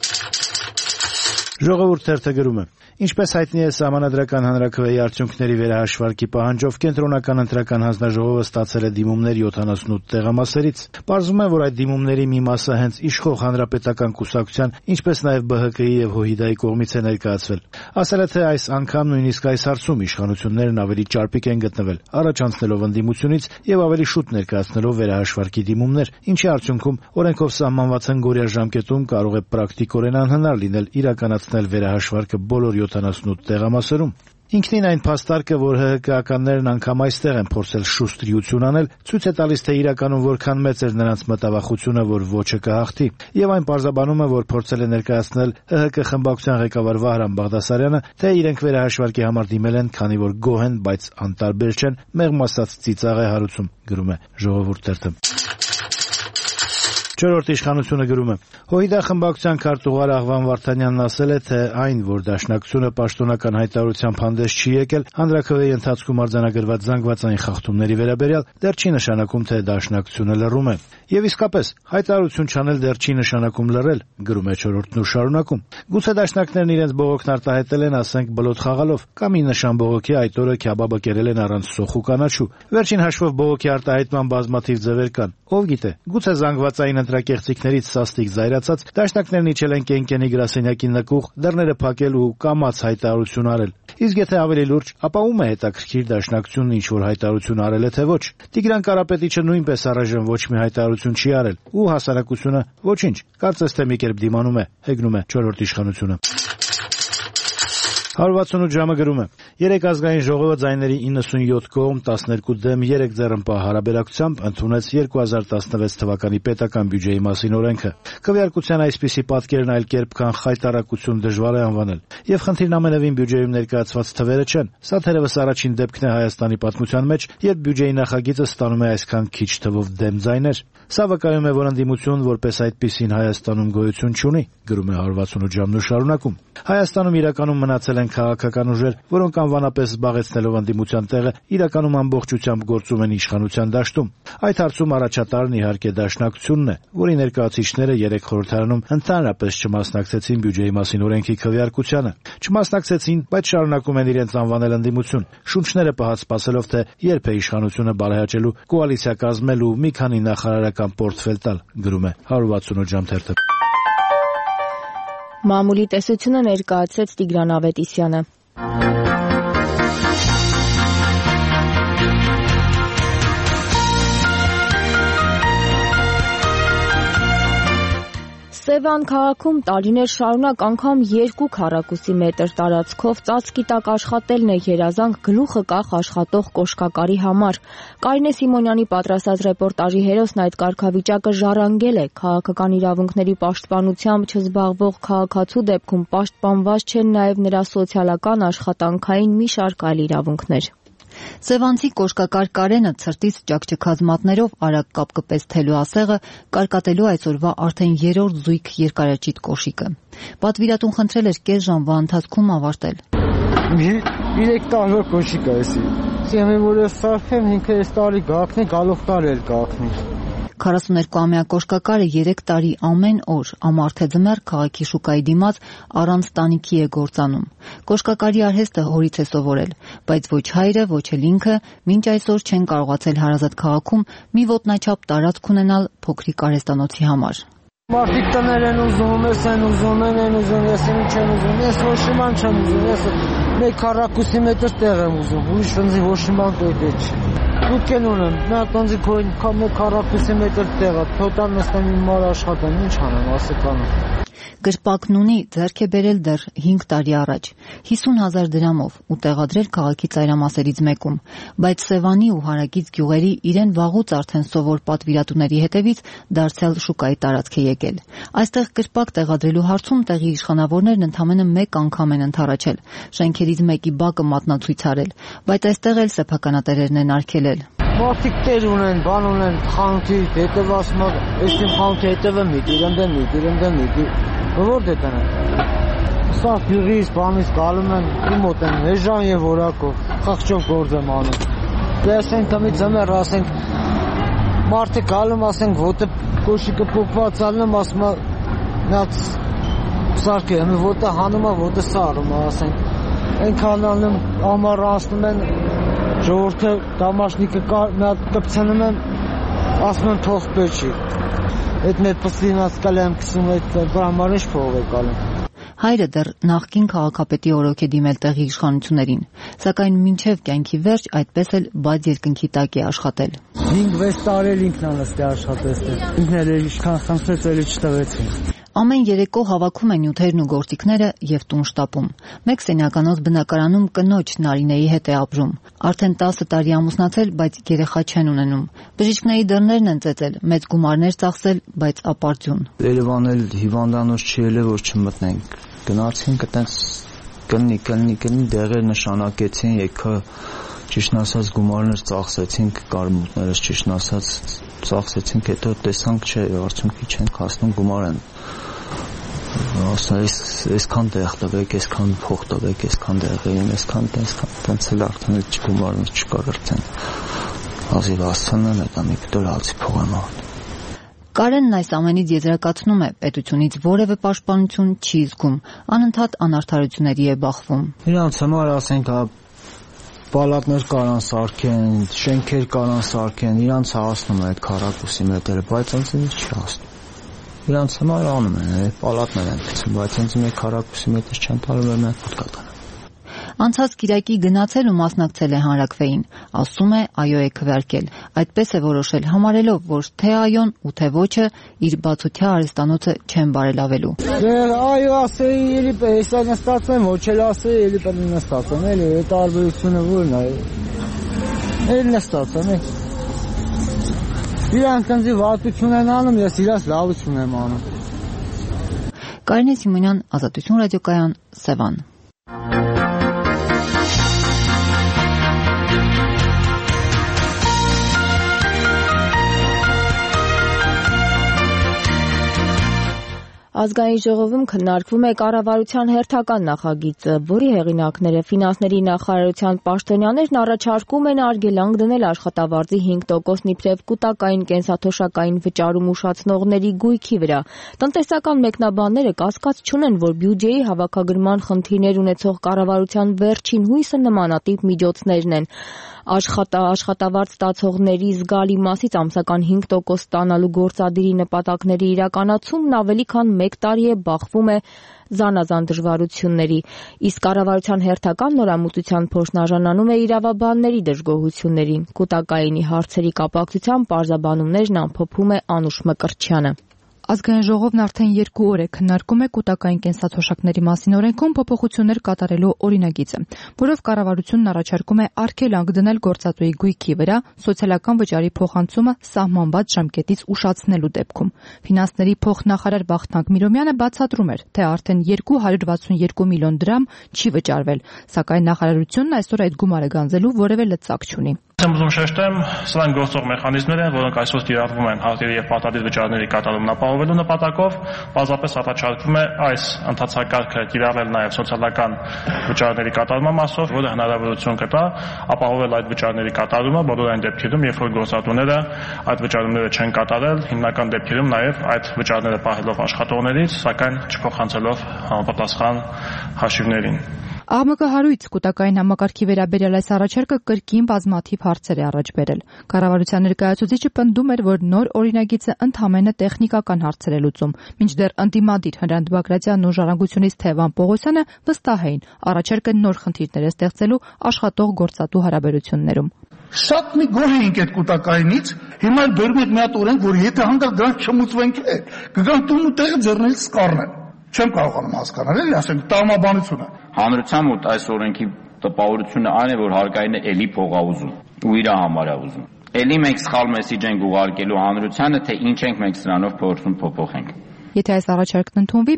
S11: Ժողովուրդ թերթը գրում է. Ինչպես հայտնի է, սահմանադրական հանրաքվեի արդյունքների վերահաշվարկի պահանջով կենտրոնական ընտրական հանձնաժողովը ստացել է դիմումներ 78 տեղամասերից։ Պարզվում է, որ այդ դիմումների մի մասը հենց իշխող հանրապետական կուսակցության, ինչպես նաև ԲՀԿ-ի եւ ՀՅԴ-ի կողմից է ներկայացվել։ Ասել է, թե այս անգամ նույնիսկ այս հարցում իշխանություններն ավելի ճարպիկ են գտնվել, առաջ անցնելով ընդդիմությունից եւ ավելի շուտ ներկայացնելով վերահաշվարկի դիմումներ, ինչի արդյունքում օրենքով սահմանված հնգօրյա ժամկետում կարող է պրակտիկորեն անհնար լինել իրականացնել վերահաշվարկը բոլոր 78 տեղամասերում։ Ինքնին այն փաստարկը, որ ՀՀԿ-ականներն անգամ այստեղ են փորձել շուստրիություն անել, ցույց է տալիս, թե իրականում որքան մեծ էր նրանց մտավախությունը, որ ոչը կհաղթի, եւ այն պարզաբանում է, որ փորձել է ներկայացնել ՀՀԿ խմբակցության ղեկավար Վահրամ Բաղդասարյանը, թե իրենք վերահաշվարկի համար դիմել են, քանի որ գոհ են, բայց անտարբեր չեն, մեղմ ասած ծիծաղ է հարուցում, գրում է Ժողովուրդ թերթը։ Չորրորդ իշխանությունը գրում է. Հույդա խմբակցության քարտուղար Աղվան Վարդանյանն ասել է, թե այն, որ Դաշնակցությունը պաշտոնական հայտարարությամբ հանդես չի եկել հանրաքվեի ընթացքում արձանագրված զանգվածային խախտումների վերաբերյալ, դեռ չի նշանակում, թե Դաշնակցությունը լռում է։ Եվ իսկապես, հայտարարություն չանել դեռ չի նշանակում լռել, գրում է Չորրորդն ու շարունակում։ Գուցե դաշնակներն իրենց բողոքն արտահայտել են, ասենք, բլոթ խաղալով, կամ ի նշան բողոքի այդ օրը քյաբաբը կերել են առանց սոխ ու կանաչու։ Վերջին հաշվով բողոքի արտահայտման բազմաթիվ ձևեր կան։ Ով գիտե, գուցե զանգվածային ընտրակեղծիքներից սաստիկ զայրացած դաշնակներն իջել են Կենկենի գրասենյակի նկուղ, դռները փակել ու կամաց հայտարարություն արել։ Իսկ եթե ավելի լուրջ, ապա ում է հետաքրքիր Դաշնակցությունն ինչ որ հայտարարություն արել է թե ոչ։ Տիգրան Կարապետիչը նույնպես առայժմ ոչ մի հայտարարություն չի արել, ու հասարակությունը ոչինչ, կարծես թե մի կերպ դիմանում է, հեգնում է Չորրորդ իշխանությունը։ 168 ժամը գրում է. Երեք ազգային ժողովը ձայների 97 կողմ 12 դեմ 3 ձեռնպահ հարաբերակցությամբ ընդունեց 2016 թվականի պետական բյուջեի մասին օրենքը։ Քվեարկության այսպիսի պատկերն այլ կերպ քան խայտարակություն դժվար է անվանել։ Եվ խնդիրն ամենևին բյուջեում ներկայացված թվերը չեն։ Սա թերևս առաջին դեպքն է Հայաստանի պատմության մեջ, երբ բյուջեի նախագիծը ստանում է այսքան քիչ թվով դեմ ձայներ։ Սա վկայում է, որ ընդդիմություն որպես այդպիսին Հայաստանում գոյություն չունի, գրում է 168 ժամն ու շարունակում։ Հայաստանում իրականում մնացել են քաղաքական ուժեր, որոնք անվանապես զբաղեցնելով ընդդիմության տեղը, իրականում ամբողջությամբ գործում են իշխանության դաշտում։ Այդ հարցում առաջատարն իհարկե Դաշնակցությունն է, որի ներկայացուցիչները երեք խորհրդարանում ընդհանրապես չմասնակցեցին բյուջեի մասին օրենքի քվեարկությանը։ Չմասնակցեցին, բայց շարունակում են իրենց անվանել ընդդիմություն, շունչները պահած սպասելով, թե երբ է իշխանությունը բարեհաճելու, կոալիցիա կազմել ու մի քանի նախարարական պորտֆել տալ, գրում է 168 ժամ թերթը։
S1: Մամուլի տեսությունը ներկայացրեց Տիգրան Ավետիսյանը։ Սևան քաղաքում տարիներ շարունակ անգամ 2 քառակուսի մետր տարածքով ծածկի տակ աշխատելն է երազանք գլուխը կախ աշխատող կոշկակարի համար։ Կարինե Սիմոնյանի պատրաստած ռեպորտաժի հերոսն այդ կարգավիճակը ժառանգել է։ Քաղաքական իրավունքների պաշտպանությամբ չզբաղվող քաղաքացու դեպքում պաշտպանված չեն նաև նրա սոցիալական, աշխատանքային մի շարք այլ իրավունքներ։
S12: Սևանցի կոշկակար Կարենը ցրտից ճաքճքած մատներով արագ կապկպեց թելու ասեղը, կարկատելու այսօրվա արդեն 3-րդ զույգ երկարաճիտ կոշիկը։ Պատվիրատուն խնդրել էր կես ժամվա ընթացքում ավարտել։
S10: 3 տարվա կոշիկ է էսի։ Սեմի որ սարքեմ 5 տարի գակնի, գալով տար էլ գակնի։
S12: 42-ամյա կոշկակարը 3 տարի ամեն օր ամարթե ձմեռ քաղաքի շուկայի դիմաց առանց տանիքի է գործանում։ Կոշկակարի արհեստը հորից է սովորել, բայց ոչ հայրը, ոչ էլ ինքը մինչ այսօր չեն կարողացել հարազատ քաղաքում մի ոտնաչափ տարածք ունենալ փոքրիկ արհեստանոցի համար։
S10: Մարդիկ տներ են ուզում, ես են ուզում, ես չեմ ուզում, ես ոչ իման չեմ ուզում, ես մեկ քառակուսի մետր տեղ եմ ուզում, ուրիշ ֆնձի ոչ իման կոյտե չի։ Դուքեն ունեմ, նա տոնձի կոյն մեկ քառակուսի մետր տեղը, թոտան նստեմ իմ մար աշխատան, ինչ անեմ, ասեկանը։
S12: Կրպակն ունի ձեռք է բերել դեռ 5 տարի առաջ 50,000 դրամով ու տեղադրել քաղաքի ծայրամասերից մեկում, բայց Սևանի ու հարակից գյուղերի իրեն վաղուց արդեն սովոր պատվիրատուների հետևից դարձյալ շուկայի տարածք է եկել։ Այստեղ կրպակ տեղադրելու հարցում տեղի իշխանավորներն ընդամենը մեկ անգամ են ընդառաջել, շենքերից մեկի բակը մատնացույց արել, բայց այստեղ էլ սեփականատերերն են արգելել։
S10: Մարդիկ տեր ունեն, բան ունեն, խանութի հետև ասում է, այսին խանութի հետևը միտի, Որդ է տնը։ Սա գյուղից, բանից գալում են, իմ մոտ են հեժան և որակով, խղճով գործ եմ անում։ Դե ասենք թմից ձմեր, ասենք, մարդը գալում, ասենք, ոտը կոշիկը պոկված ալնում, ասում է, նած սարք է, ոտը հանում է, ոտը սարում է, ասենք, ենքան անում, ամար անցնում են, ժողորդը դամաշնիկը կպցնում են, ասում են թող պեչի։ Այդ մեր պստինած կալ եմ կսում այդ համար ինչ փող է կալում։
S12: Հայրը դեռ նախկին քաղաքապետի օրոք է դիմել տեղի իշխանություններին, սակայն մինչև կյանքի վերջ այդպես էլ բաց երկնքի տակ է աշխատել։
S10: 5-6 տարի ինքն անըստի աշխատեց, ինքն էլ ինչքան խնդրեց էլի չտվեցին։
S12: Ամեն երեկո հավաքում են նյութերն ու գործիքները եւ տուն շտապում։ Մեկ սենյականոց բնակարանում կնոջ Նարինեի հետ է ապրում։ Արդեն 10 տարի ամուսնացել, բայց երեխա չեն ունենում։ Բժիշկների դռներն են ծեծել, մեծ գումարներ ծախսել, բայց ապարդյուն։
S13: Երևան էլ հիվանդանոց չի ելել, որ չմտնենք։ Գնացինք այտենց կլնի դեղեր նշանակեցին, եկա ճիշտ ասած գումարներ ծախսեցինք, կարմուտներս ճիշտ ասած ծախսեցինք, հետո տեսանք չէ, արդյունքի չենք հասնում, գումար են այսքան տեղ տվեք, այսքան փող տվեք, այսքան դեղին, այսքան տենց էլ արդեն գումարն չկար արդեն ազիվ հասցնեն այդ ամիք դրացի փող եմ աղն
S12: Կարենն այս ամենից եզրակացնում է, պետությունից որևէ պաշտպանություն չի զգում, անընդհատ անարդարությունների է բախվում։
S13: Իրանց համար ասենք պալատներ կարան սարքեն, շենքեր կարան սարքեն, իրանց հասնում է այդ քառակուսի մետրը, բայց ինձ չի հասնում։ Իրանց համար անում են, պալատներ են տեսում, բայց ինձ մեկ քառակուսի մետր չեն տալու, որ մենք պետք է տանեմ։
S12: Անցած Կիրակի գնացել ու մասնակցել է հանրաքվեին, ասում է այո է քվեարկել, այդպես է որոշել համարելով, որ թե այոն ու թե ոչը իր բացօթյա արհեստանոցը չեն բարելավելու։
S10: Այո ասեի, էլի հեսա նստացեմ, ոչ էլ ասեի, էլի պետք է նստացեմ, էլի այդ տարբերությունը որն է։ Էլի նստացեմ, Իրանք ինձ վատություն են անում, ես իրաց լավություն եմ անում։
S12: Կարինե Սիմոնյան, Ազատություն ռադիոկայան, Սևան։
S1: Ազգային ժողովում քննարկվում է կառավարության հերթական նախագիծը, որի հեղինակները ֆինանսների նախարարության պաշտոնյաներն առաջարկում են արգելանք դնել աշխատավարձի 5%-ն իբրև կուտակային կենսաթոշակային վճարում ուշացնողների գույքի վրա։ Տնտեսական մեկնաբանները կասկած չունեն, որ բյուջեի հավաքագրման խնդիրներ ունեցող կառավարության վերջին հույսը նմանատիպ միջոցներն են։ Աշխատավարձ ստացողների զգալի մասից ամսական 5% ստանալու գործադիրի նպատակների իրականացումն ավելի քան 1 տարի է բախվում է զանազան դժվարությունների, իսկ կառավարության հերթական նորամուծության փորձն արժանանում է իրավաբանների դժգոհություններին։ Կուտակայինի հարցերի կապակցությամբ պարզաբանումներն ամփոփում է Անուշ Մկրտչյանը։
S12: Ազգային ժողովն արդեն 2 օր է քննարկում է կուտակային կենսաթոշակների մասին օրենքում փոփոխություններ կատարելու օրինագիծը, որով կառավարությունն առաջարկում է արգելանք դնել գործատուի գույքի վրա սոցիալական վճարի փոխանցումը սահմանված ժամկետից ուշացնելու դեպքում։ Ֆինանսների փոխնախարար Վախթանգ Միրոմյանը բացատրում էր, թե արդեն 262 միլիոն դրամ չի վճարվել, սակայն նախարարությունն այսօր այդ գումարը գանձելու որևէ լծակ չունի։
S14: Եմ ուզում շեշտեմ, սա են գործող մեխանիզմներ են, որոնք այսօր կիրառվում են հարկերի եւ պարտադիր վճարների կատարումն ապահովելու նպատակով, բազապես առաջարկվում է այս ընթացակարգը կիրառել նաեւ սոցիալական վճարների կատարման մասով, որը հնարավորություն կտա ապահովել այդ վճարների կատարումը բոլոր այն դեպքերում, երբ որ գործատուները այդ վճարումները չեն կատարել, հիմնական դեպքերում նաեւ այդ վճարները պահելով աշխատողներից, սակայն չփոխանցելով համապատասխան հաշիվներին։
S12: ԱՄԿ-հարույց կուտակային համակարգի վերաբերյալ այս առաջարկը կրկին բազմաթիվ հարցեր է առաջ բերել։ Կառավարության ներկայացուցիչը պնդում էր, որ նոր օրինագիծը ընդհանրապես տեխնիկական հարցեր է լուծում, մինչդեռ ընդդիմադիր Հրանտ Բագրատյանն ու Ժառանգությունից Թևան Պողոսյանը վստահ էին, առաջարկը նոր խնդիրներ է ստեղծելու աշխատող գործատու հարաբերություններում։
S15: Շատ մի գոհ էինք այդ կուտակայինից, հիմա բերում եք մի հատ օրենք, որ եթե հանգալ դրանք չմուծվենք, կգան տուն ու տեղը ձեռներից կառնեն։ Չեմ կարողանում հասկանալ, էլի ասենք տրամաբանությունը։
S16: Հանրության մոտ այս օրենքի տպավորությունը այն է, որ հարկային է էլի փող ուզում ու իր համար է ուզում։ Էլի մենք սխալ մեսիջ ենք ուղարկելու հանրությանը, թե ինչ ենք մենք սրանով փորձում փոփոխենք։
S12: Եթե այս առաջարկն ընդունվի,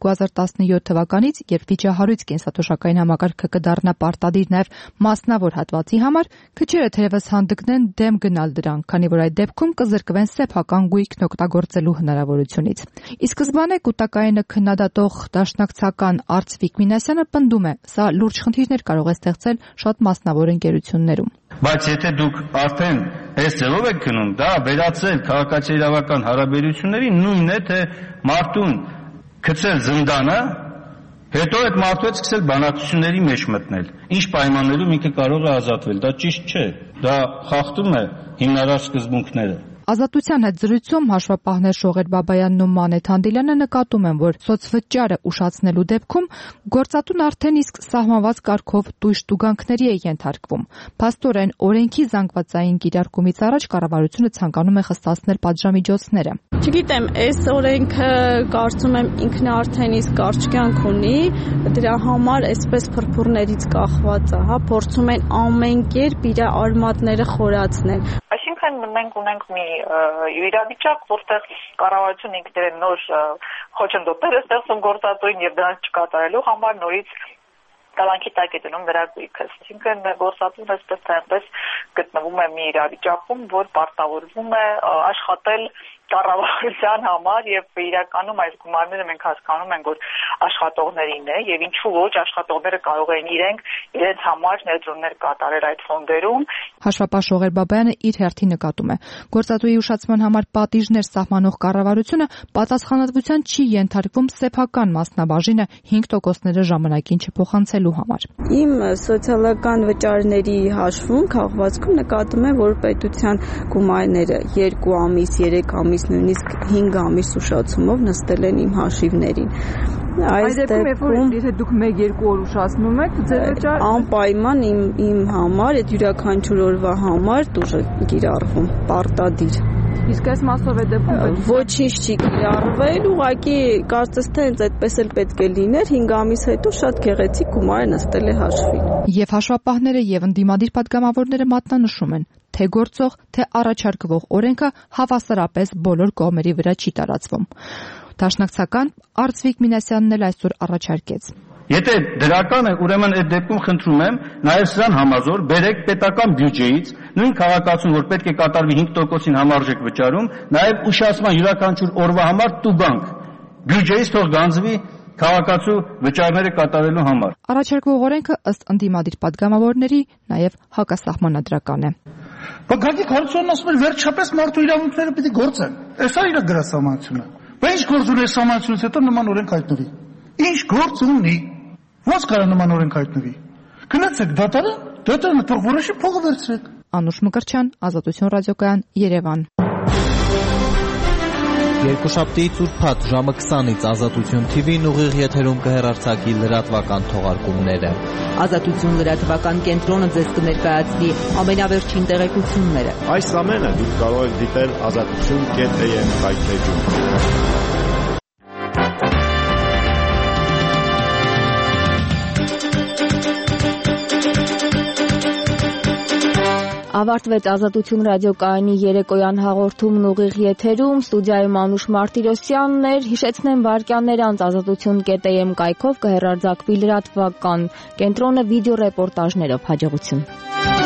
S12: 2017 թվականից, երբ վիճահարույց կենսաթոշակային համակարգը կդառնա պարտադիր նաև մասնավոր հատվածի համար, քչերը թերևս հանդգնեն դեմ գնալ դրան, քանի որ այդ դեպքում կզրկվեն սեփական գույքն օգտագործելու հնարավորությունից։ Ի սկզբանե կուտակայինը քննադատող դաշնակցական Արծվիկ Մինասյանը պնդում է, սա լուրջ խնդիրներ կարող է ստեղծել շատ մասնավոր ընկերություններում։
S24: Բայց եթե դուք արդեն այս ձևով եք գնում, դա վերածել քաղաքացիական հարաբերությունների նույնն է, թե մարդուն գցել զնդանը, հետո այդ մարդու հետ սկսել բանակցությունների մեջ մտնել։ Ինչ պայմաններում ինքը կարող է ազատվել, դա ճիշտ չէ։ Դա խախտում է հիմնարար սկզբունքները։
S12: Ազատության հետ զրույցում հաշվապահներ Շողեր Բաբայանն ու Մանեթ Հանդիլյանը նկատում են, որ սոցվճարը ուշացնելու դեպքում գործատուն արդեն իսկ սահմանված կարգով տույժ տուգանքների է ենթարկվում։ Փաստորեն, օրենքի զանգվածային կիրարկումից առաջ կառավարությունը ցանկանում է խստացնել պատժամիջոցները։
S25: Չգիտեմ, այս օրենքը կարծում եմ ինքն արդեն իսկ կարճ կյանք ունի, դրա համար այսպես փրփուրներից կախված է, փորձում են ամեն կերպ իր արմատները խորացնել։
S26: Այսինքն մենք ունենք մի իրավիճակ, որտեղ կառավարությունը ինքնին նոր խոչընդոտներ է ստեղծում գործատուին եւ դրանց չկատարելու համար նորից կալանքի տակ է դնում նրա գույքը։ Այսինքն գործածուն այսպես թե այնպես գտնվում է մի իրավիճակում, որ պարտավորվում է աշխատել կառավարության համար եւ իրականում այս գումարները մենք հասկանում ենք, որ աշխատողներին է եւ ինչու ոչ աշխատողները կարող են իրենց համար ներդրումներ կատարել այդ ֆոնդերում։
S17: Հաշվապահ Շողեր Բաբայանը իր հերթին նկատում է. գործատուի ուշացման համար պատիժներ սահմանող կառավարությունը պատասխանատվության չի ենթարկվում սեփական մասնաբաժինը 5%-ները ժամանակին չփոխանցելու համար։
S25: Իմ սոցիալական վճարների հաշվում քաղվածքում նկատում եմ, որ պետության գումարները 2 ամիս, 3 ամիս, նույնիսկ 5 ամիս ուշացումով նստել են իմ հաշիվներին։ Այս դեպքում եթե դուք 1-2 օր ուշացնում եք ձեր վճարը անպայման իմ համար այդ յուրաքանչյուր օրվա համար դուրս կիրառվում պարտադիր։ Իսկ այս մասով է դեպքում ոչինչ չի կիրառվել, ուղղակի կարծես թե հենց այդպես էլ պետք է լիներ, 5 ամիս հետո շատ գեղեցիկ գումարը նստել է հաշվին։ Եվ հաշվապահները եւ ընդդիմադիր պատգամավորները մատնանշում են, թե գործող, թե առաջարկվող օրենքը հավասարապես բոլոր կողմերի վրա չի տարածվում։ Դաշնակցական Արծվիկ Մինասյանն էլ այսօր առաջարկեց.
S24: Եթե դրական է, ուրեմն այդ դեպքում խնդրում եմ նաև սրան համազոր բերեք պետական բյուջեից նույն քաղաքացուն, որ պետք է կատարվի 5%-ին համարժեք վճարում, նաև ուշացման յուրաքանչյուր օրվա համար տուգանք բյուջեից թող գանձվի քաղաքացու վճարները կատարելու համար։
S17: Առաջարկվող օրենքը ըստ ընդդիմադիր պատգամավորների նաև հակասահմանադրական է։
S15: Գագիկ Հարությունն ասում է վերջապես մարդու իրավունքները պիտի գործեն։ Էսա իր գրասահմանությունը։ Բայց ինչ գործ ունի սահմանությունից հետո նման օրենք հայտնվի։ Ինչ գործ ունի։ Ոնց կարա նման օրենք հայտնվի։ Գնացեք դատարանը թող որոշի փողը վերցրեք։
S17: Անուշ Մկրտչյան, Ազատություն ռադիոկայան, Երևան։
S18: Երկուշաբթիից ուրբաթ ժամը 20-ից Ազատություն TV-ն ուղիղ եթերում կհեռարձակի լրատվական թողարկումները։
S19: Ազատություն լրատվական կենտրոնը ձեզ կներկայացնի ամենավերջին տեղեկությունները։
S20: Այս ամենը դուք կարող եք դիտել azatutun.am կայքէջում։
S1: Ավարտվեց Ազատություն ռադիոկայանի երեկոյան հաղորդումն ուղիղ եթերում, ստուդիայում Անուշ Մարտիրոսյանն էր, հիշեցնեմ վարքյաններ անց azatutun.am կայքով կհեռարձակվի լրատվական կենտրոնը վիդեո ռեպորտաժներով, հաջողություն։